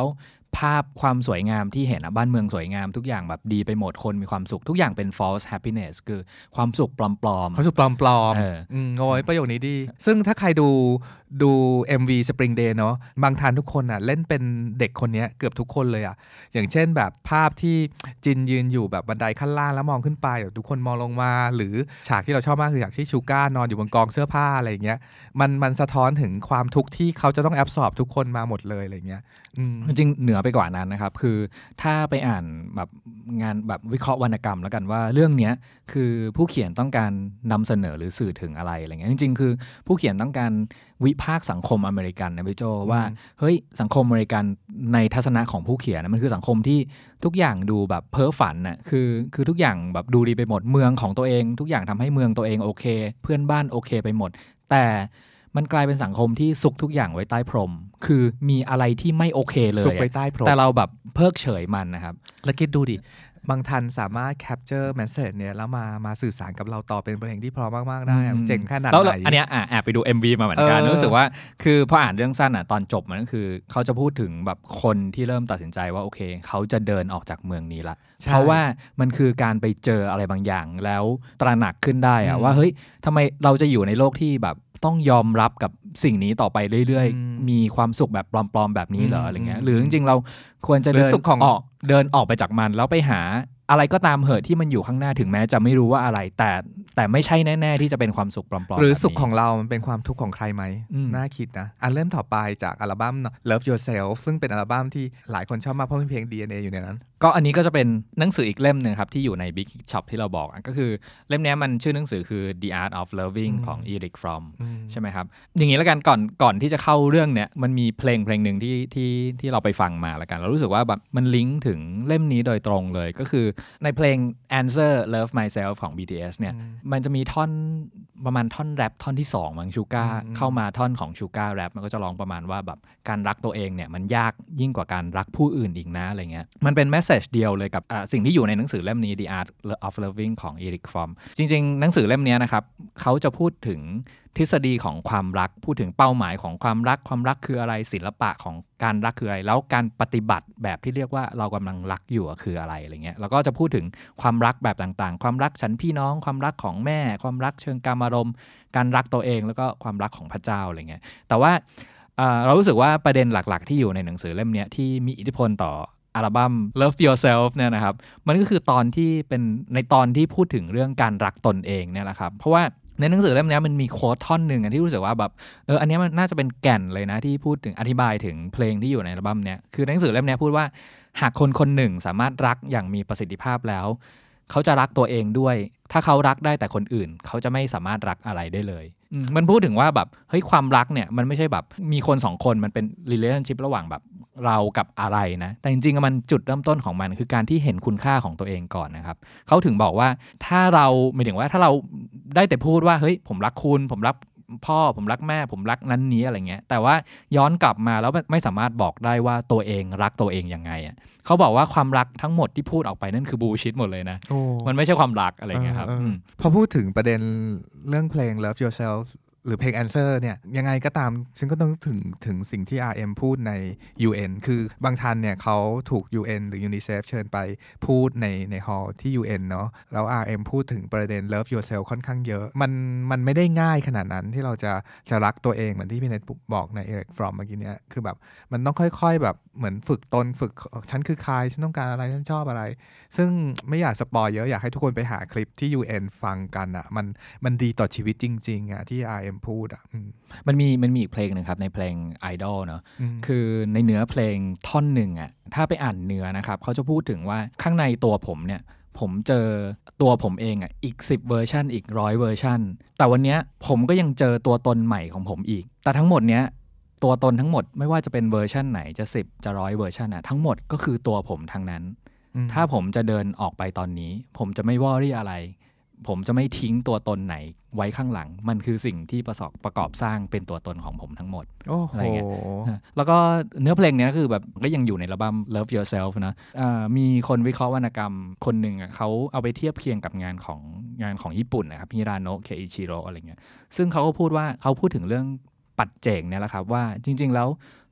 ภาพความสวยงามที่เห็นอะบ้านเมืองสวยงามทุกอย่างแบบดีไปหมดคนมีความสุขทุกอย่างเป็น false happiness คือความสุขปลอมๆความสุขปลอมเออๆอืมโอ้ยประโยคนี้ดีซึ่งถ้าใครดูดู เอ็ม วี Spring Day เนาะบางทันทุกคนอ่ะเล่นเป็นเด็กคนนี้เกือบทุกคนเลยอ่ะอย่างเช่นแบบภาพที่จินยืนอยู่แบบบันไดขั้นล่างแล้วมองขึ้นไปแบบทุกคนมองลงมาหรือฉากที่เราชอบมากคือฉากที่ชูก้านอนอยู่บนกองเสื้อผ้าอะไรอย่างเงี้ยมันมันสะท้อนถึงความทุกข์ที่เขาจะต้องแอบสอบทุกคนมาหมดเลยอะไรเงี้ยจริงเหนือไปกว่านั้นนะครับคือถ้าไปอ่านแบบงานแบบวิเคราะห์วรรณกรรมแล้วกันว่าเรื่องนี้คือผู้เขียนต้องการนำเสนอหรือสื่อถึงอะไรอะไรเงี้ยจริงๆคือผู้เขียนต้องการวิพากษ์สังคมอเมริกันนะพี่โจว่าเฮ้ยสังคมอเมริกันในทัศนะของผู้เขียนนะมันคือสังคมที่ทุกอย่างดูแบบเพ้อฝันน่ะคือคือทุกอย่างแบบดูดีไปหมดเมืองของตัวเองทุกอย่างทำให้เมืองตัวเองโอเคเพื่อนบ้านโอเคไปหมดแต่มันกลายเป็นสังคมที่ซุกทุกอย่างไว้ใต้พรมคือมีอะไรที่ไม่โอเคเลยซุกไว้ใต้พรมแต่เราแบบเพิกเฉยมันนะครับแล้วคิดดูดิบางทันสามารถ capture message เนี่ยแล้วมามาสื่อสารกับเราต่อเป็นเพลงที่เพราะมากๆได้เจ๋งขนาดไหนแล้วอันเนี้ยแอบไปดู เอ็ม วี มาเหมือนกันรู้สึกว่าคือพออ่านเรื่องสั้นอ่ะตอนจบมันก็คือเขาจะพูดถึงแบบคนที่เริ่มตัดสินใจว่าโอเคเขาจะเดินออกจากเมืองนี้ละเพราะว่ามันคือการไปเจออะไรบางอย่างแล้วตระหนักขึ้นได้อ่ะว่าเฮ้ยทำไมเราจะอยู่ในโลกที่แบบต้องยอมรับกับสิ่งนี้ต่อไปเรื่อยๆมีความสุขแบบปลอมๆแบบนี้เหรออะไรเงี้ยหรือจริงๆเราควรจะเดินออกเดินออกไปจากมันแล้วไปหาอะไรก็ตามเหอะที่มันอยู่ข้างหน้าถึงแม้จะไม่รู้ว่าอะไรแต่แต่ไม่ใช่แน่ๆที่จะเป็นความสุขปลอมๆหรือสุขของเรามันเป็นความทุกข์ของใครไหมน่าคิดนะอันเริ่มต่อไปจากอัลบั้ม Love Yourself ซึ่งเป็นอัลบั้มที่หลายคนชอบมากเพราะมีเพลง ดี เอ็น เอ อยู่ในนั้นก็อันนี้ก็จะเป็นหนังสืออีกเล่มนึงครับที่อยู่ใน Big Shop ที่เราบอกก็คือเล่มนี้มันชื่อหนังสือคือ The Art of Loving ของ Erich Fromm ใช่ไหมครับอย่างนี้แล้วกันก่อนก่อนที่จะเข้าเรื่องเนี้ยมันมีเพลงเพลงหนึ่งที่ที่ที่เราไปฟังมาแล้วกันเรารู้สึกว่าแบบมันลิงก์ถึงเล่มนี้โดยตรงเลยก็คือในเพลง Answer Love Myself ของ บี ที เอส เนี่ยมันจะมีท่อนประมาณท่อนแรปท่อนที่สองมั้งชูก้าเข้ามาท่อนของชูก้าแรปมันก็จะร้องประมาณว่าแบบการรักตัวเองเนี่ยมันยากยิ่งกว่าการรักผู้อื่นอีกนะอะไรเงี้ยมันเป็นเมสเสจเดียวเลยกับสิ่งที่อยู่ในหนังสือเล่มนี้ The Art of Loving ของ Erich Fromm จริงๆหนังสือเล่มนี้นะครับเขาจะพูดถึงทฤษฎีของความรักพูดถึงเป้าหมายของความรักความรักคืออะไรศิลปะของการรักคืออะไรแล้วการปฏิบัติแบบที่เรียกว่าเรากำลังรักอยู่คืออะไรอะไรเงี้ยแล้วก็จะพูดถึงความรักแบบต่างๆความรักฉันพี่น้องความรักของแม่ความรักเชิงกามารมณ์การรักตัวเองแล้วก็ความรักของพระเจ้าอะไรเงี้ยแต่ว่าเรารู้สึกว่าประเด็นหลักๆที่อยู่ในหนังสือเล่มนี้ที่มีอิทธิพลต่ออัลบั้ม Love Yourself เนี่ยนะครับมันก็คือตอนที่เป็นในตอนที่พูดถึงเรื่องการรักตนเองเนี่ยแหละครับเพราะว่าในหนังสือเล่มนี้มันมีโค้ดท่อนหนึ่งที่รู้สึกว่าแบบเอออันนี้มันน่าจะเป็นแก่นเลยนะที่พูดถึงอธิบายถึงเพลงที่อยู่ในอัลบั้มเนี้ยคือหนังสือเล่มนี้พูดว่าหากคนคนหนึ่งสามารถรักอย่างมีประสิทธิภาพแล้วเขาจะรักตัวเองด้วยถ้าเขารักได้แต่คนอื่นเขาจะไม่สามารถรักอะไรได้เลยมันพูดถึงว่าแบบเฮ้ยความรักเนี่ยมันไม่ใช่แบบมีคนสองคนมันเป็น relationship ระหว่างแบบเรากับอะไรนะแต่จริงๆมันจุดเริ่มต้นของมันคือการที่เห็นคุณค่าของตัวเองก่อนนะครับเขาถึงบอกว่าถ้าเราหมายถึงว่าถ้าเราได้แต่พูดว่าเฮ้ยผมรักคุณผมรักพ่อผมรักแม่ผมรักนั้นนี้อะไรเงี้ยแต่ว่าย้อนกลับมาแล้วไม่สามารถบอกได้ว่าตัวเองรักตัวเองยังไงอ่ะเขาบอกว่าความรักทั้งหมดที่พูดออกไปนั่นคือบูลชิตหมดเลยนะมันไม่ใช่ความรักอะไรเงี้ยครับพอพูดถึงประเด็นเรื่องเพลง Love Yourself หรือเพลง Answer เนี่ยยังไงก็ตามฉันก็ต้องถึงถึงสิ่งที่ อาร์ เอ็ม พูดใน ยู เอ็น คือบางท่านเนี่ยเขาถูก ยู เอ็น หรือ UNICEF เชิญไปพูดในในฮอลล์ที่ ยู เอ็น เนาะแล้ว อาร์ เอ็ม พูดถึงประเด็น Love Yourself ค่อนข้างเยอะมันมันไม่ได้ง่ายขนาดนั้นที่เราจะจะรักตัวเองเหมือนที่พี่เนทบอกใน Erich Fromm เมื่อกี้เนี่ยคือแบบมันต้องค่อยๆแบบเหมือนฝึกตนฝึกฉันคือใครฉันต้องการอะไรฉันชอบอะไรซึ่งไม่อยากสปอยเยอะอยากให้ทุกคนไปหาคลิปที่ ยู เอ็น ฟังกันอ่ะมันมันดีต่อชีวิตจริงๆอ่ะที่ อาร์ เอ็ม พูดอ่ะมันมีมันมีอีกเพลงหนึ่งครับในเพลง Idol เนาะคือในเนื้อเพลงท่อนหนึ่งอ่ะถ้าไปอ่านเนื้อนะครับเขาจะพูดถึงว่าข้างในตัวผมเนี่ยผมเจอตัวผมเองอ่ะอีกสิบเวอร์ชันอีกร้อยเวอร์ชันแต่วันเนี้ยผมก็ยังเจอตัวตนใหม่ของผมอีกแต่ทั้งหมดเนี้ยตัวตนทั้งหมดไม่ว่าจะเป็นเวอร์ชันไหนจะสิบจะร้อยเวอร์ชันอ่ะทั้งหมดก็คือตัวผมทั้งนั้นถ้าผมจะเดินออกไปตอนนี้ผมจะไม่วอรี่อะไรผมจะไม่ทิ้งตัวตนไหนไว้ข้างหลังมันคือสิ่งที่ประกอบประกอบสร้างเป็นตัวตนของผมทั้งหมด oh, อะไรเงี้ยแล้วก็เนื้อเพลงนี้คือแบบก็ยังอยู่ในอัลบั้ม Love Yourself นะมีคนวิเคราะห์วรรณกรรมคนหนึ่งอ่ะเขาเอาไปเทียบเคียงกับงานของงานของญี่ปุ่นนะครับฮิราโนะเคอิชิโร่อะไรเงี้ยซึ่งเขาก็พูดว่าเขาพูดถึงเรื่องปัจเจกเนี่ยแหละครับว่าจริงๆแล้ว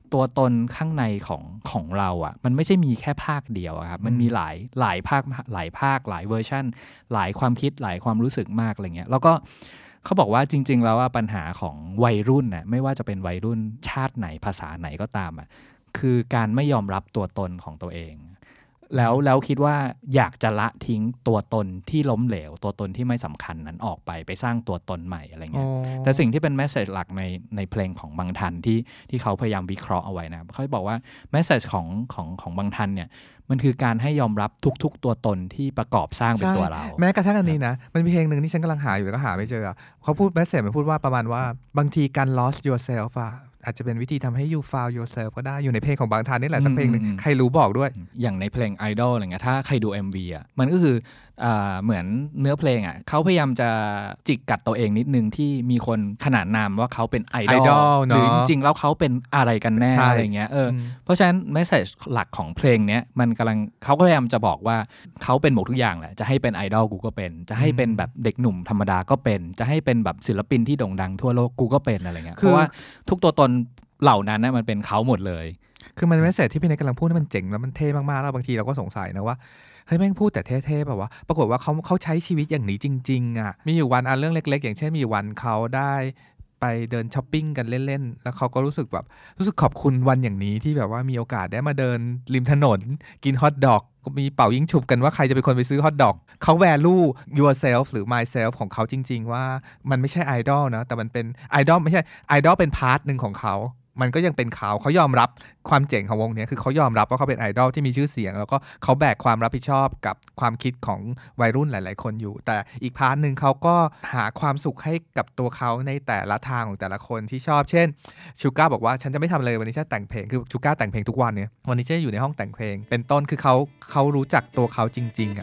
ตัวตนข้างในของของเราอ่ะมันไม่ใช่มีแค่ภาคเดียวครับมันมีหลายหลายภาคหลายภาคหลายเวอร์ชันหลายความคิดหลายความรู้สึกมากอะไรเงี้ยแล้วก็เขาบอกว่าจริงๆแล้วว่าปัญหาของวัยรุ่นน่ะไม่ว่าจะเป็นวัยรุ่นชาติไหนภาษาไหนก็ตามอ่ะคือการไม่ยอมรับตัวตนของตัวเองแล้วแล้วคิดว่าอยากจะละทิ้งตัวตนที่ล้มเหลวตัวตนที่ไม่สำคัญนั้นออกไปไปสร้างตัวตนใหม่อะไรเงี้ยแต่สิ่งที่เป็นแมสเสจหลักในในเพลงของบางทันที่ที่เขาพยายามวิเคราะห์เอาไว้นะเขาบอกว่าแมสเสจของของของบางทันเนี่ยมันคือการให้ยอมรับทุกๆตัวตนที่ประกอบสร้างเป็นตัวเราแม้กระทั่งอันนี้นะมันมีเพลงหนึ่งที่ฉันกำลังหาอยู่แต่ก็หาไม่เจอเขาพูดแมสเสจมันพูดว่าประมาณว่าบางทีการ lost yourself อะอาจจะเป็นวิธีทำให้ you found yourself ก็ได้อยู่ในเพลงของบางทันนี่แหละสักเพลงหนึ่งใครรู้บอกด้วยอย่างในเพลง Idol อะไรเงี้ยถ้าใครดู เอ็ม วี อ่ะมันก็คืออ่าเหมือนเนื้อเพลงอ่ะเขาพยายามจะจิกกัดตัวเองนิดนึงที่มีคนขนานนามว่าเขาเป็นไอดอลหรือจริงๆแล้วเขาเป็นอะไรกันแน่อะไรเงี้ยเออเพราะฉะนั้นเมสเสจหลักของเพลงเนี้ยมันกำลังเขาก็พยายามจะบอกว่าเขาเป็นหมดทุกอย่างแหละจะให้เป็นไอดอลกูก็เป็นจะให้เป็นแบบเด็กหนุ่มธรรมดาก็เป็นจะให้เป็นแบบศิลปินที่โด่งดังทั่วโลกกูก็เป็นอะไรเงี้ยเพราะว่าทุกตัวตนเหล่านั้นนะมันเป็นเขาหมดเลยคือมันเมสเสจที่พี่เนยกำลังพูดนี่มันเจ๋งแล้วมันเท่มากๆแล้วบางทีเราก็สงสัยนะว่าเฮ้ยแม่งพูดแต่เท่ๆแบบว่าปรากฏว่าเขาเขาใช้ชีวิตอย่างนี้จริงๆอ่ะมีอยู่วันอันเรื่องเล็กๆอย่างเช่นมีอยู่วันเขาได้ไปเดินช้อปปิ้งกันเล่นๆแล้วเขาก็รู้สึกแบบรู้สึกขอบคุณวันอย่างนี้ที่แบบว่ามีโอกาสได้มาเดินริมถนนกินฮอทดอกมีเป่ายิงฉุบกันว่าใครจะเป็นคนไปซื้อฮอทดอกเขา value yourself หรือ myself ของเขาจริงๆว่ามันไม่ใช่ไอดอลนะแต่มันเป็นไอดอลไม่ใช่ไอดอลเป็นพาร์ทนึงของเขามันก็ยังเป็นเขาเขายอมรับความเจ๋งของวงนี้คือเขายอมรับว่าเขาเป็นไอดอลที่มีชื่อเสียงแล้วก็เขาแบกความรับผิดชอบกับความคิดของวัยรุ่นหลายๆคนอยู่แต่อีกพาร์ทนึงเขาก็หาความสุขให้กับตัวเขาในแต่ละทางของแต่ละคนที่ชอบเช่นชูก้าบอกว่าฉันจะไม่ทำเลยวันนี้ฉันแต่งเพลงคือชูก้าแต่งเพลงทุกวันเนี่ยวันนี้ฉันจะอยู่ในห้องแต่งเพลงเป็นต้นคือเขาเขารู้จักตัวเขาจริงๆอ่ะ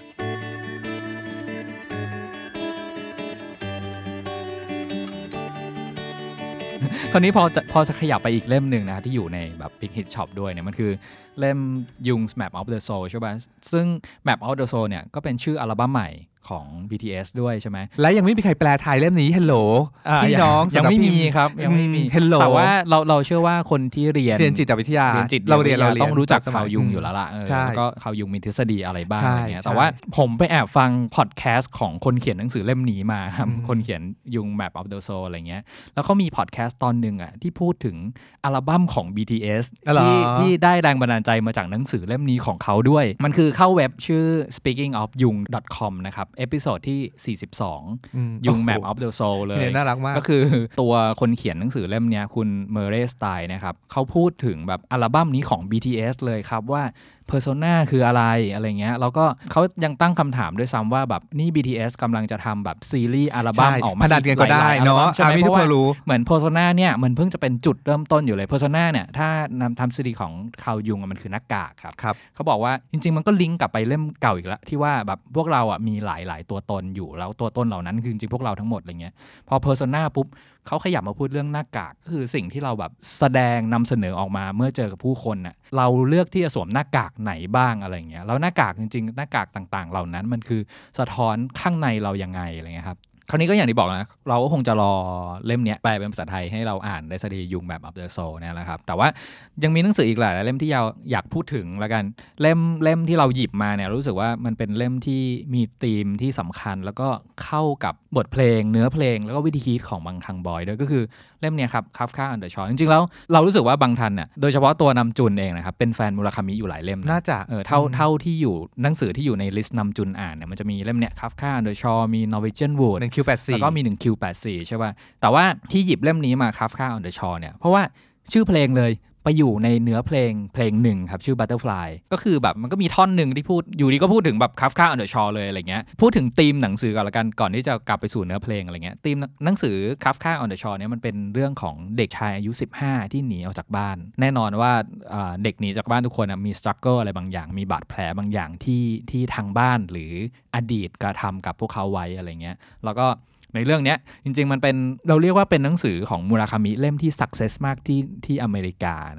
คราวนี้พอจะพอจะขยับไปอีกเล่มหนึ่งนะที่อยู่ในแบบ Big Hit Shop ด้วยเนี่ยมันคือเล่ม Jung's Map of the Soul ใช่ป่ะซึ่ง Map of the Soul เนี่ยก็เป็นชื่ออัลบั้มใหม่ของ บี ที เอส ด้วยใช่ไหมและยังไม่มีใครแปลไทยเล่มนี้ Hello พี่น้องยังไม่มีครับยังไม่มี Hello แต่ว่าเราเราเชื่อว่าคนที่เรียนเรียนจิตวิทยาเราเรียนเราต้องรู้จักคาร์ลยุงอยู่แล้วล่ะแล้วก็คาร์ลยุงมีทฤษฎีอะไรบ้างอะไรเงี้ยแต่ว่าผมไปแอบฟังพอดแคสต์ของคนเขียนหนังสือเล่มนี้มาครับคนเขียนยุง Map of the Soul อะไรเงี้ยแล้วเขามีพอดแคสต์ตอนนึงอ่ะที่พูดถึงอัลบั้มของ บี ที เอส ที่ที่ได้แรงบันดาลใจมาจากหนังสือเล่มนี้ของเขาด้วยมันคือเข้าเว็บชื่อ speaking of jung dot com นะครับเอพิโซดที่สี่สิบสองยุง Map of the Soul เลยน่ารักมากก็คือตัวคนเขียนหนังสือเล่มนี้คุณเมเรสไตน์นะครับเขาพูดถึงแบบอัลบั้มนี้ของ บี ที เอส เลยครับว่า persona คืออะไรอะไรเงี้ยแล้วก็เขายังตั้งคำถามด้วยซ้ำว่าแบบนี่ บี ที เอส กำลังจะทำแบบซีรีส์อัลบั้มออกมาหลายๆก็ได้เนาะใช่ไหมเพราะว่าเหมือน persona เนี่ยมันเพิ่งจะเป็นจุดเริ่มต้นอยู่เลย persona เนี่ยถ้านำทำซีรีส์ของคาร์ลยุงมันคือหน้ากากครับเขาบอกว่าจริงๆมันก็ลิงก์กลับไปเล่มเก่าอีกแล้วที่ว่าแบบพวกเราอ่ะมีหลายๆตัวตนอยู่แล้วตัวตนเหล่านั้นคือจริงๆพวกเราทั้งหมดอะไรเงี้ยพอ persona ปุ๊บเขาขยับมาพูดเรื่องหน้ากากก็คือสิ่งที่เราแบบแสดงนำเสนอออกมาเมื่อเจอกับผู้คนน่ะเราเลือกที่จะสวมหน้ากากไหนบ้างอะไรเงี้ยแล้วหน้ากากจริงๆหน้ากากต่างๆเหล่านั้นมันคือสะท้อนข้างในเรายังไงอะไรเงี้ยครับคราวนี้ก็อย่างที่บอกนะเราก็คงจะรอเล่มนี้แปลเป็นภาษาไทยให้เราอ่านได้สดียุงแบบ of the soul เนี่ยแหละครับแต่ว่ายังมีหนังสืออีกหลายเล่มที่เราอยากพูดถึงแล้วกันเล่มเล่มที่เราหยิบมาเนี่ยรู้สึกว่ามันเป็นเล่มที่มีธีมที่สำคัญแล้วก็เข้ากับบทเพลงเนื้อเพลงแล้วก็วิธีคิดของบางทันบอยด้วยก็คือเล่มนี้ครับ Kafka on the Shore จริงๆแล้วเรารู้สึกว่าบางทันเนี่ยโดยเฉพาะตัวนำจุนเองนะครับเป็นแฟนมุราคามิอยู่หลายเล่มน่าจะเออเท่าเท่าที่อยู่หนังสือที่อยู่ในลิสต์นำจุนอ่านเนี่ยมันจะมีเล่มเนี้ย Kafka on the Shore มี Norwegian Wood หนึ่ง คิว แปดสิบแล้วก็มีหนึ่ง คิว แปดสิบ ใช่ป่ะแต่ว่าที่หยิบเล่มนี้มา Kafka on the Shore เนี่ยเพราะว่าชื่อเพลงเลยไปอยู่ในเนื้อเพลงเพลงหนึ่งครับชื่อ Butterfly ก็คือแบบมันก็มีท่อนหนึ่งที่พูดอยู่ดีก็พูดถึงแบบ Kafka on the Shore เลยอะไรเงี้ยพูดถึงธีมหนังสือก่อนละกันก่อนที่จะกลับไปสู่เนื้อเพลงอะไรเงี้ยธีมหนังสือ Kafka on the Shore เนี่ยมันเป็นเรื่องของเด็กชายอายุสิบห้าที่หนีออกจากบ้านแน่นอนว่าเด็กหนีจากบ้านทุกคนมี struggle อะไรบางอย่างมีบาดแผลบางอย่างที่ที่ทางบ้านหรืออดีตกระทำกับพวกเขาไว้อะไรเงี้ยแล้วก็ในเรื่องนี้จริงๆมันเป็นเราเรียกว่าเป็นหนังสือของมุราคามิเล่มที่ success มากที่ที่อเมริกานะ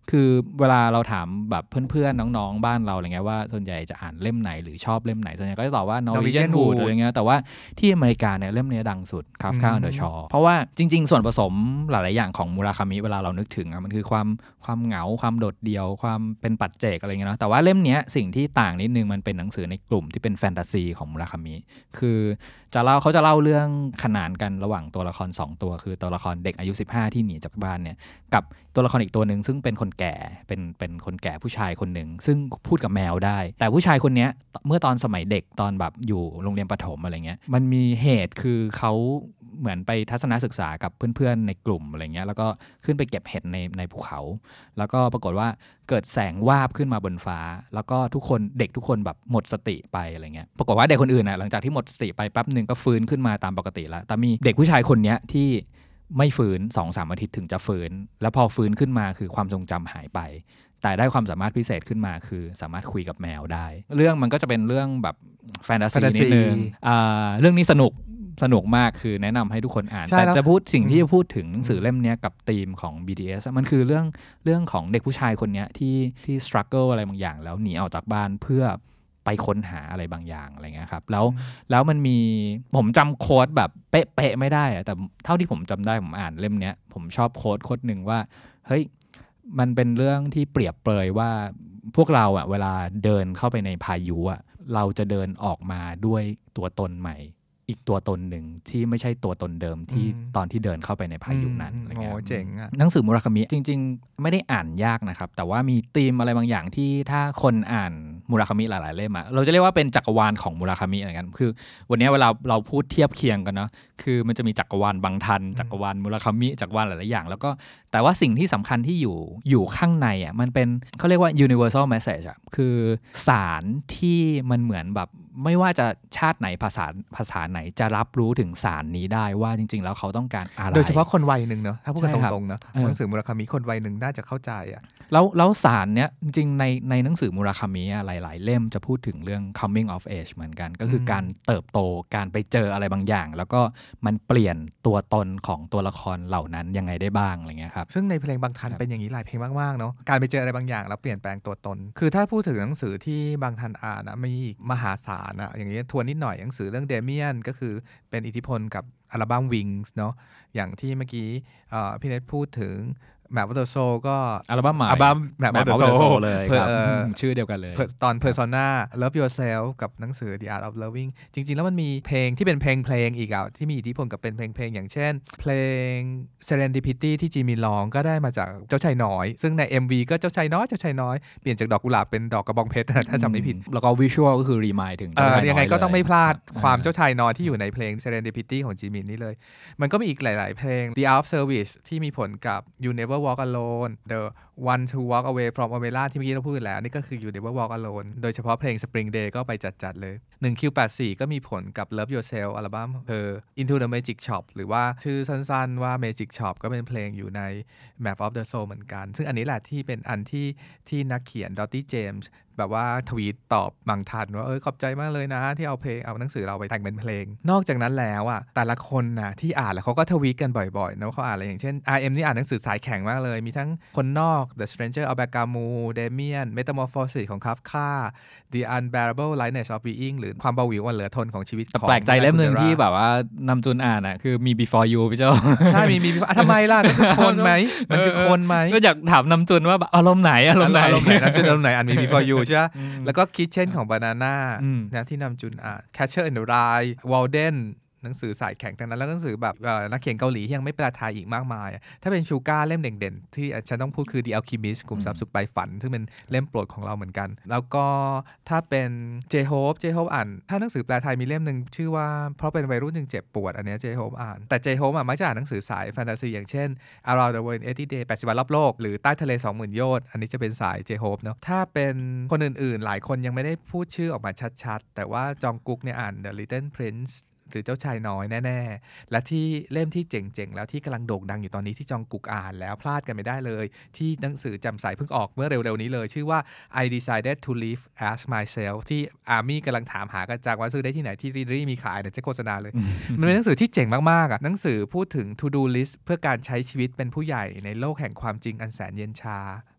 คือเวลาเราถามแบบเพื่อนๆน้องๆบ้านเราอะไรเงี้ยว่าส่วนใหญ่จะอ่านเล่มไหนหรือชอบเล่มไหนส่วนใหญ่ก็จะตอบว่า Norwegian Wood อะไรเงี้ยแต่ว่าที่อเมริกาเนี่ยเล่มนี้ดังสุด Kafka on the Shore เพราะว่าจริงๆส่วนผสมหลายๆอย่างของมูราคามิเวลาเรานึกถึงอะมันคือความความเหงาความโดดเดี่ยวความเป็นปัจเจกอะไรเงี้ยเนาะแต่ว่าเล่มนี้สิ่งที่ต่างนิดนึงมันเป็นหนังสือในกลุ่มที่เป็นแฟนตาซีของมูราคามิคือจะเล่าเขาจะเล่าเรื่องขนานกันระหว่างตัวละครสองตัวคือตัวละครเด็กอายุสิบห้าที่หนีจากบ้านเนี่ยกับตัวละครอีกตัวนึงซึ่งเป็นคนแก่เป็นเป็นคนแก่ผู้ชายคนหนึ่งซึ่งพูดกับแมวได้แต่ผู้ชายคนนี้เมื่อตอนสมัยเด็กตอนแบบอยู่โรงเรียนประถมอะไรเงี้ยมันมีเหตุคือเขาเหมือนไปทัศนศึกษากับเพื่อนๆในกลุ่มอะไรเงี้ยแล้วก็ขึ้นไปเก็บเห็ดในในภูเขาแล้วก็ปรากฏว่าเกิดแสงวาบขึ้นมาบนฟ้าแล้วก็ทุกคนเด็กทุกคนแบบหมดสติไปอะไรเงี้ยปรากฏว่าเด็กคนอื่นน่ะหลังจากที่หมดสติไปแป๊บนึงก็ฟื้นขึ้นมาตามปกติแล้วแต่มีเด็กผู้ชายคนนี้ที่ไม่ฟื้น สองถึงสาม อาทิตย์ถึงจะฟื้นแล้วพอฟื้นขึ้นมาคือความทรงจำหายไปแต่ได้ความสามารถพิเศษขึ้นมาคือสามารถคุยกับแมวได้เรื่องมันก็จะเป็นเรื่องแบบแฟนตาซีนิดนึงอ่าเรื่องนี้สนุกสนุกมากคือแนะนำให้ทุกคนอ่านแต่จะพูดสิ่งที่จะพูดถึงหนังสือเล่มนี้กับธีมของ บี ที เอส มันคือเรื่องเรื่องของเด็กผู้ชายคนนี้ที่ที่ struggle อะไรบางอย่างแล้วหนีออกจากบ้านเพื่อไปค้นหาอะไรบางอย่างอะไรเงี้ยครับแล้วแล้วมันมีผมจำโค้ดแบบเป๊ะๆไม่ได้แต่เท่าที่ผมจำได้ผมอ่านเล่มนี้ผมชอบโค้ดโค้ดหนึ่งว่าเฮ้ยมันเป็นเรื่องที่เปรียบเปรยว่าพวกเราอ่ะเวลาเดินเข้าไปในพายุอ่ะเราจะเดินออกมาด้วยตัวตนใหม่อีกตัวตนหนึ่งที่ไม่ใช่ตัวตนเดิมที่ตอนที่เดินเข้าไปในพายุนั้นอะไรเงี้ยโอ้เจ๋งอ่ะหนังสือมูราคามิจริงๆไม่ได้อ่านยากนะครับแต่ว่ามีธีมอะไรบางอย่างที่ถ้าคนอ่านมูราคามิหลายๆเล่มอะเราจะเรียกว่าเป็นจักรวาลของมูราคามิอะไรกันคือวันนี้เวลาเราพูดเทียบเคียงกันเนาะคือมันจะมีจักรวาลบางทันจักรวาลมูราคามิจักรวาลหลายๆอย่างแล้วก็แต่ว่าสิ่งที่สำคัญที่อยู่อยู่ข้างในอะมันเป็นเขาเรียกว่า universal message อะคือสารที่มันเหมือนแบบไม่ว่าจะชาติไหนภาษาภาษาไหนจะรับรู้ถึงสารนี้ได้ว่าจริงๆแล้วเขาต้องการอะไรโดยเฉพาะคนวัยนึงเนาะถ้าพูดกันตรงๆเนาะหนังสือมูราคามิคนวัยนึงน่าจะเข้าใจอ่ะแล้วแล้วสารเนี้ยจริงๆในในหนังสือมูราคามิหลายๆเล่มจะพูดถึงเรื่อง coming of age เหมือนกันก็คือการเติบโตการไปเจออะไรบางอย่างแล้วก็มันเปลี่ยนตัวตนของตัวละครเหล่านั้นยังไงได้บ้างอะไรเงี้ยครับซึ่งในเพลงบางทันเป็นอย่างนี้หลายเพลงมากๆเนาะการไปเจออะไรบางอย่างแล้วเปลี่ยนแปลงตัวตนคือถ้าพูดถึงหนังสือที่บางทันอ่านนะมีอีกมหาศาลอะอย่างนี้ทวนนิดหน่อยหนังสือเรื่องเดเมียนก็คือเป็นอิทธิพลกับอัลบั้ม Wings เนาะอย่างที่เมื่อกี้พี่เนทพูดถึงMap of the Soul ก็อัลบั้มใหม่อัลบั้ม Map of the Soul เลยครับชื่อเดียวกันเลยตอน Persona Love Yourself กับหนังสือ The Art of Loving จริงๆแล้วมันมีเพลงที่เป็นเพลงเพลงอีกอ่ะที่มีอิทธิพลกับเป็นเพลงเพลงอย่างเช่นเพลง Serendipity ที่จีมินร้องก็ได้มาจากเจ้าชายน้อยซึ่งใน เอ็ม วี ก็เจ้าชายน้อยเจ้าชายน้อยเปลี่ยนจากดอกกุหลาบเป็นดอกกระบองเพชรถ้าจำไม่ผิดแล้วก็วิชวลก็คือรีมายถึงเจ้าชายน้อยยังไงก็ต้องไม่พลาดความเจ้าชายน้อยที่อยู่ในเพลง Serendipity ของจีมินนี่เลยมันก็มีอีกหลายๆเพลง The Art of Service ที่มีผลกับ You Never Walk Alone The One to Walk Away from Umbrella ที่เมื่อกี้เราพูดแล้วนี่ก็คือ You Never Walk Alone โดยเฉพาะเพลง Spring Day ก็ไปจัดๆเลย หนึ่งคิวแปดสิบสี่ ก็มีผลกับ Love Yourself อัลบั้มเธอ Into the Magic Shop หรือว่าชื่อสั้นๆว่า Magic Shop ก็เป็นเพลงอยู่ใน Map of the Soul เหมือนกันซึ่งอันนี้แหละที่เป็นอันที่ที่นักเขียน Dottie James แบบว่าทวีตตอบบางทันว่าเออขอบใจมากเลยนะที่เอาเพลงเอาหนังสือเราไปแต่งเป็นเพลงนอกจากนั้นแล้วอ่ะแต่ละคนนะที่อ่านแล้วเขาก็ทวีตกันบ่อยๆนะเขาอ่านอะไรอย่างเช่น อาร์ เอ็ม นี่อ่านหนังสือสายแข็งมากเลยมีทั้งคนนอก The Stranger of Bagamoon Damien Metamorphosis ของ Kafka The Unbearable Lightness of Being หรือความเบาหวิวอันเหลือทนของชีวิตของแปลกใจเล่มนึงที่แบบว่านำจุนอ่านอ่ะคือมี Before You พี่เจ้าใช่มีมีทำไมล่ะก็คือคนไหมมันคือคนไหมก็อยากถามนำจุนว่าอารมณ์ไหนอารมณ์ไหนอารมณ์ไหนนำจุนอารมณ์ไหนอ่านมี Before You ใช่ไหมแล้วก็คิดเช่นของ Banana นะที่นำจุนอ่าน Catcher in the Rye Walden หนังสือสายแข็งทั้งนั้นแล้วก็หนังสือแบบนักเขียนเกาหลีที่ยังไม่แปลไทยอีกมากมายถ้าเป็นชูก้าเล่มเด่นๆที่ฉันต้องพูดคือ The Alchemist กลุ่มทรัพย์สุขไปฝันซึ่งเป็นเล่มโปรดของเราเหมือนกันแล้วก็ถ้าเป็น J-Hope J-Hope อ่านถ้าหนังสือแปลไทยมีเล่มนึงชื่อว่าเพราะเป็นวัยรุ่นจึงเจ็บปวดอันนี้ J-Hope อ่านแต่ J-Hope อ่ะมักจะอ่านหนังสือสายแฟนตาซีอย่างเช่น Around the World in eighty days แปดสิบวันรอบโลกหรือใต้ทะเล สองหมื่น โยชน์อันนี้จะเป็นสาย J-Hope เนาะถ้าเป็นคนอื่นๆหลายคนยังไม่ได้พูดชื่อออกมาชัดๆแต่ว่าจองกุ๊กเนี่ยอ่าน The Little Princeหรือเจ้าชายน้อยแน่ๆและที่เล่มที่เจ๋งๆแล้วที่กำลังโด่งดังอยู่ตอนนี้ที่จองกุกอ่านแล้วพลาดกันไม่ได้เลยที่หนังสือจำใสเพิ่งออกเมื่อเร็วๆนี้เลยชื่อว่า I Decided to Live as Myself ที่อาร์มี่กำลังถามหากันจากว่าซื้อได้ที่ไหนที่รีดรี่มีขายเดี๋ยวจะโฆษณาเลย มันเป็นหนังสือที่เจ๋งมากๆอ่ะหนังสือพูดถึง to do list เพื่อการใช้ชีวิตเป็นผู้ใหญ่ในโลกแห่งความจริงอันแสนเย็นชา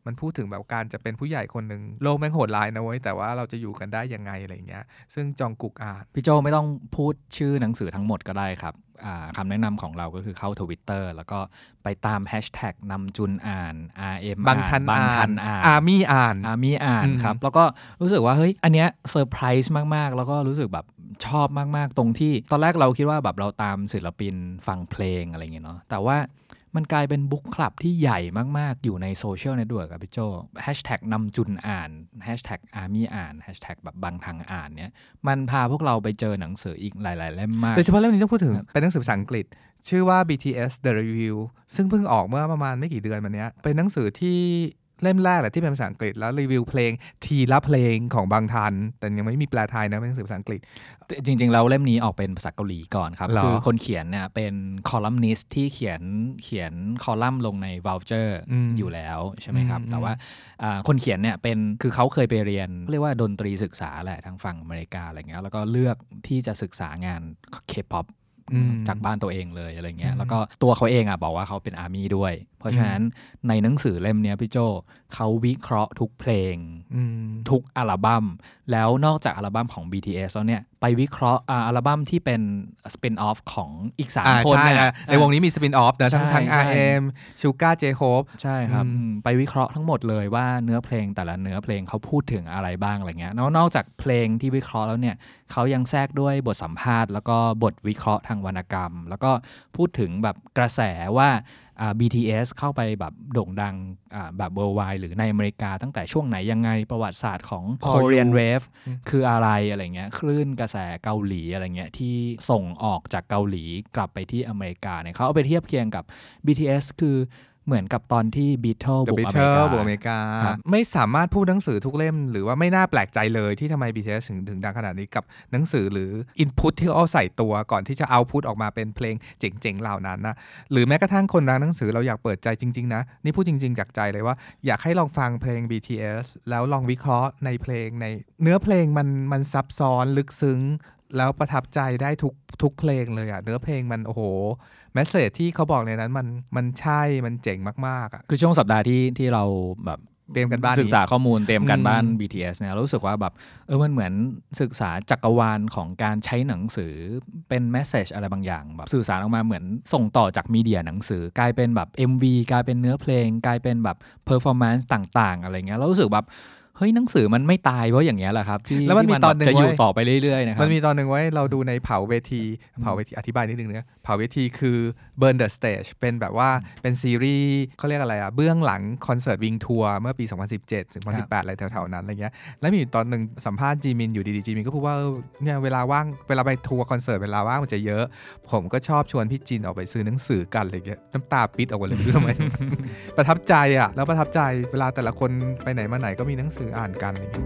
มันพูดถึงแบบการจะเป็นผู้ใหญ่คนหนึ่งโลกแม่งโหดร้ายนะเว้ยแต่ว่าเราจะอยู่กันได้ยังไงอะไรเงี้ยซึ่งจองกุกอ่านพี่โจไม่ต้องพูดชื่อหนังสือทั้งหมดก็ได้ครับคำแนะนำของเราก็คือเข้า Twitter แล้วก็ไปตามแฮชแท็กนำจุนอ่าน อาร์ เอ็มบางทันอ่านอาร์มี่อ่านอาร์มี่อ่านครับแล้วก็รู้สึกว่าเฮ้ยอันเนี้ยเซอร์ไพรส์มากๆแล้วก็รู้สึกแบบชอบมากๆตรงที่ตอนแรกเราคิดว่าแบบเราตามศิลปินฟังเพลงอะไรเงี้ยเนาะแต่ว่ามันกลายเป็นบุ๊กคลับที่ใหญ่มากๆอยู่ในโซเชียลเน็ตเวิร์กครับพี่โจแฮชแท็กนำจุนอ่านแฮชแท็กอาร์มี่อ่านแฮชแท็กแบบบางทางอ่านเนี้ยมันพาพวกเราไปเจอหนังสืออีกหลายๆเล่มมากโดยเฉพาะเล่มนี้ต้องพูดถึงเป็นหนังสือภาษาอังกฤษชื่อว่า บี ที เอส The Review ซึ่งเพิ่งออกเมื่อประมาณไม่กี่เดือนมาเนี้ยเป็นหนังสือที่เล่มแรกแหละที่เป็นภาษาอังกฤษแล้วรีวิวเพลงทีละเพลงของบางทันแต่ยังไม่มีแปลไทยนะเป็นหนังสือภาษาอังกฤษจริงๆแล้วเล่มนี้ออกเป็นภาษาเกาหลีก่อนครับคือคนเขียนเนี่ยเป็นคอลัมนิสต์ที่เขียนเขียนคอลัมน์ลงใน Vulture อยู่แล้วใช่ไหมครับแต่ว่าคนเขียนเนี่ยเป็นคือเขาเคยไปเรียนเรียกว่าดนตรีศึกษาแหละทางฝั่งอเมริกาอะไรเงี้ยแล้วก็เลือกที่จะศึกษางาน K-pop จากบ้านตัวเองเลยอะไรเงี้ยแล้วก็ตัวเขาเองอ่ะบอกว่าเขาเป็นอาร์มี่ด้วยเพราะฉะนั้นในหนังสือเล่มนี้พี่โจเขาวิเคราะห์ทุกเพลงทุกอัลบั้มแล้วนอกจากอัลบั้มของ บี ที เอส แล้วเนี่ยไปวิเคราะห์อัลบั้มที่เป็นสปินออฟของอีกสามคนเนี่ยในวงนี้มีสปินออฟนะทั้งทั้ง อาร์ เอ็ม Suga J-Hope ใช่ครับไปวิเคราะห์ทั้งหมดเลยว่าเนื้อเพลงแต่ละเนื้อเพลงเขาพูดถึงอะไรบ้างอะไรเงี้ยนอกจากเพลงที่วิเคราะห์แล้วเนี่ยเขายังแทรกด้วยบทสัมภาษณ์แล้วก็บทวิเคราะห์ทางวรรณกรรมแล้วก็พูดถึงแบบกระแสว่าบี ที เอส เข้าไปแบบโด่งดังแบบ worldwide หรือในอเมริกาตั้งแต่ช่วงไหนยังไงประวัติศาสตร์ของ Korean Wave คืออะไรอะไรเงี้ยคลื่นกระแสเกาหลีอะไรเงี้ยที่ส่งออกจากเกาหลีกลับไปที่อเมริกาเนี่ยเขาเอาไปเทียบเคียงกับ บี ที เอส คือเหมือนกับตอนที่ Beatles บุกอเมริกาบุกอเมริกาไม่สามารถพูดหนังสือทุกเล่มหรือว่าไม่น่าแปลกใจเลยที่ทำไม บี ที เอส ถึงถึงดังขนาดนี้กับหนังสือหรือ input ที่เอาใส่ตัวก่อนที่จะ output ออกมาเป็นเพลงเจ๋งๆเหล่านั้นนะหรือแม้กระทั่งคนรักหนังสือเราอยากเปิดใจจริงๆนะนี่พูดจริงๆจากใจเลยว่าอยากให้ลองฟังเพลง บี ที เอส แล้วลองวิเคราะห์ในเพลงในเนื้อเพลงมันมันซับซ้อนลึกซึ้งแล้วประทับใจได้ทุกทุกเพลงเลยอะเนื้อเพลงมันโอ้โหแมสเสจที่เขาบอกในนั้นมันมันใช่มันเจ๋งมากๆอะคือช่วงสัปดาห์ที่ที่เราแบบเตรียมกันบ้านศึกษาข้อมูลเตรียมกันบ้าน บี ที เอส เนี่ยรู้สึกว่าแบบเออมันเหมือนศึกษาจักรวาลของการใช้หนังสือเป็นแมสเสจอะไรบางอย่างแบบสื่อสารออกมาเหมือนส่งต่อจากมีเดียหนังสือกลายเป็นแบบ เอ็ม วี กลายเป็นเนื้อเพลงกลายเป็นแบบเพอร์ฟอร์แมนซ์ต่างๆอะไรเงี้ยแล้วรู้สึกแบบเฮ้ยหนังสือมันไม่ตายเพราะอย่างเงี้ยแหละครับที่แล้วมันมีตอนนึงจะอยู่ต่อไปเรื่อยๆนะครับมันมีตอนนึงไว้เราดูในเผาเวทีเผาเวทีอธิบายนิดนึงนะเผาเวทีคือ Burn the Stage เป็นแบบว่าเป็นซีรีส์เขาเรียกอะไรอ่ะเบื้องหลังคอนเสิร์ตวิงทัวร์เมื่อปีสองพันสิบเจ็ด สองพันสิบแปดอะไรแถวๆนั้นอะไรเงี้ยแล้วมีตอนนึงสัมภาษณ์จีมินอยู่ดีๆจีมินก็พูดว่าเนี่ยเวลาว่างเวลาไปทัวร์คอนเสิร์ตเวลาว่างมันจะเยอะผมก็ชอบชวนพี่จินออกไปซื้อหนังสือกันอะไรเงี้ยน้ำตาปิดออกมาเลยไม่รู้ทำไม ประทับใจอ่ะแล้วประทับใจเวลาแต่ละคนไปไหนมาไหนก็มีหนังสืออ่านกันอะไรเงี้ย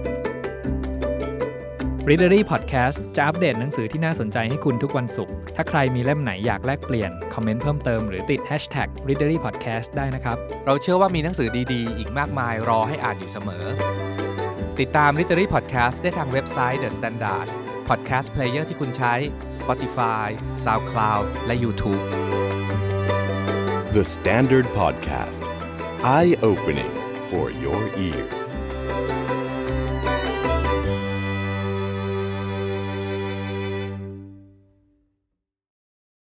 Readery Podcast จะอัปเดตหนังสือที่น่าสนใจให้คุณทุกวันศุกร์ถ้าใครมีเล่มไหนอยากแลกเปลี่ยนคอมเมนต์เพิ่มเติมหรือติด Hashtag Readery Podcast ได้นะครับเราเชื่อว่ามีหนังสือดีๆอีกมากมายรอให้อ่านอยู่เสมอติดตาม Readery Podcast ได้ทางเว็บไซต์ The Standard Podcast Player ที่คุณใช้ Spotify, SoundCloud และ YouTube The Standard Podcast Eye Opening for your ears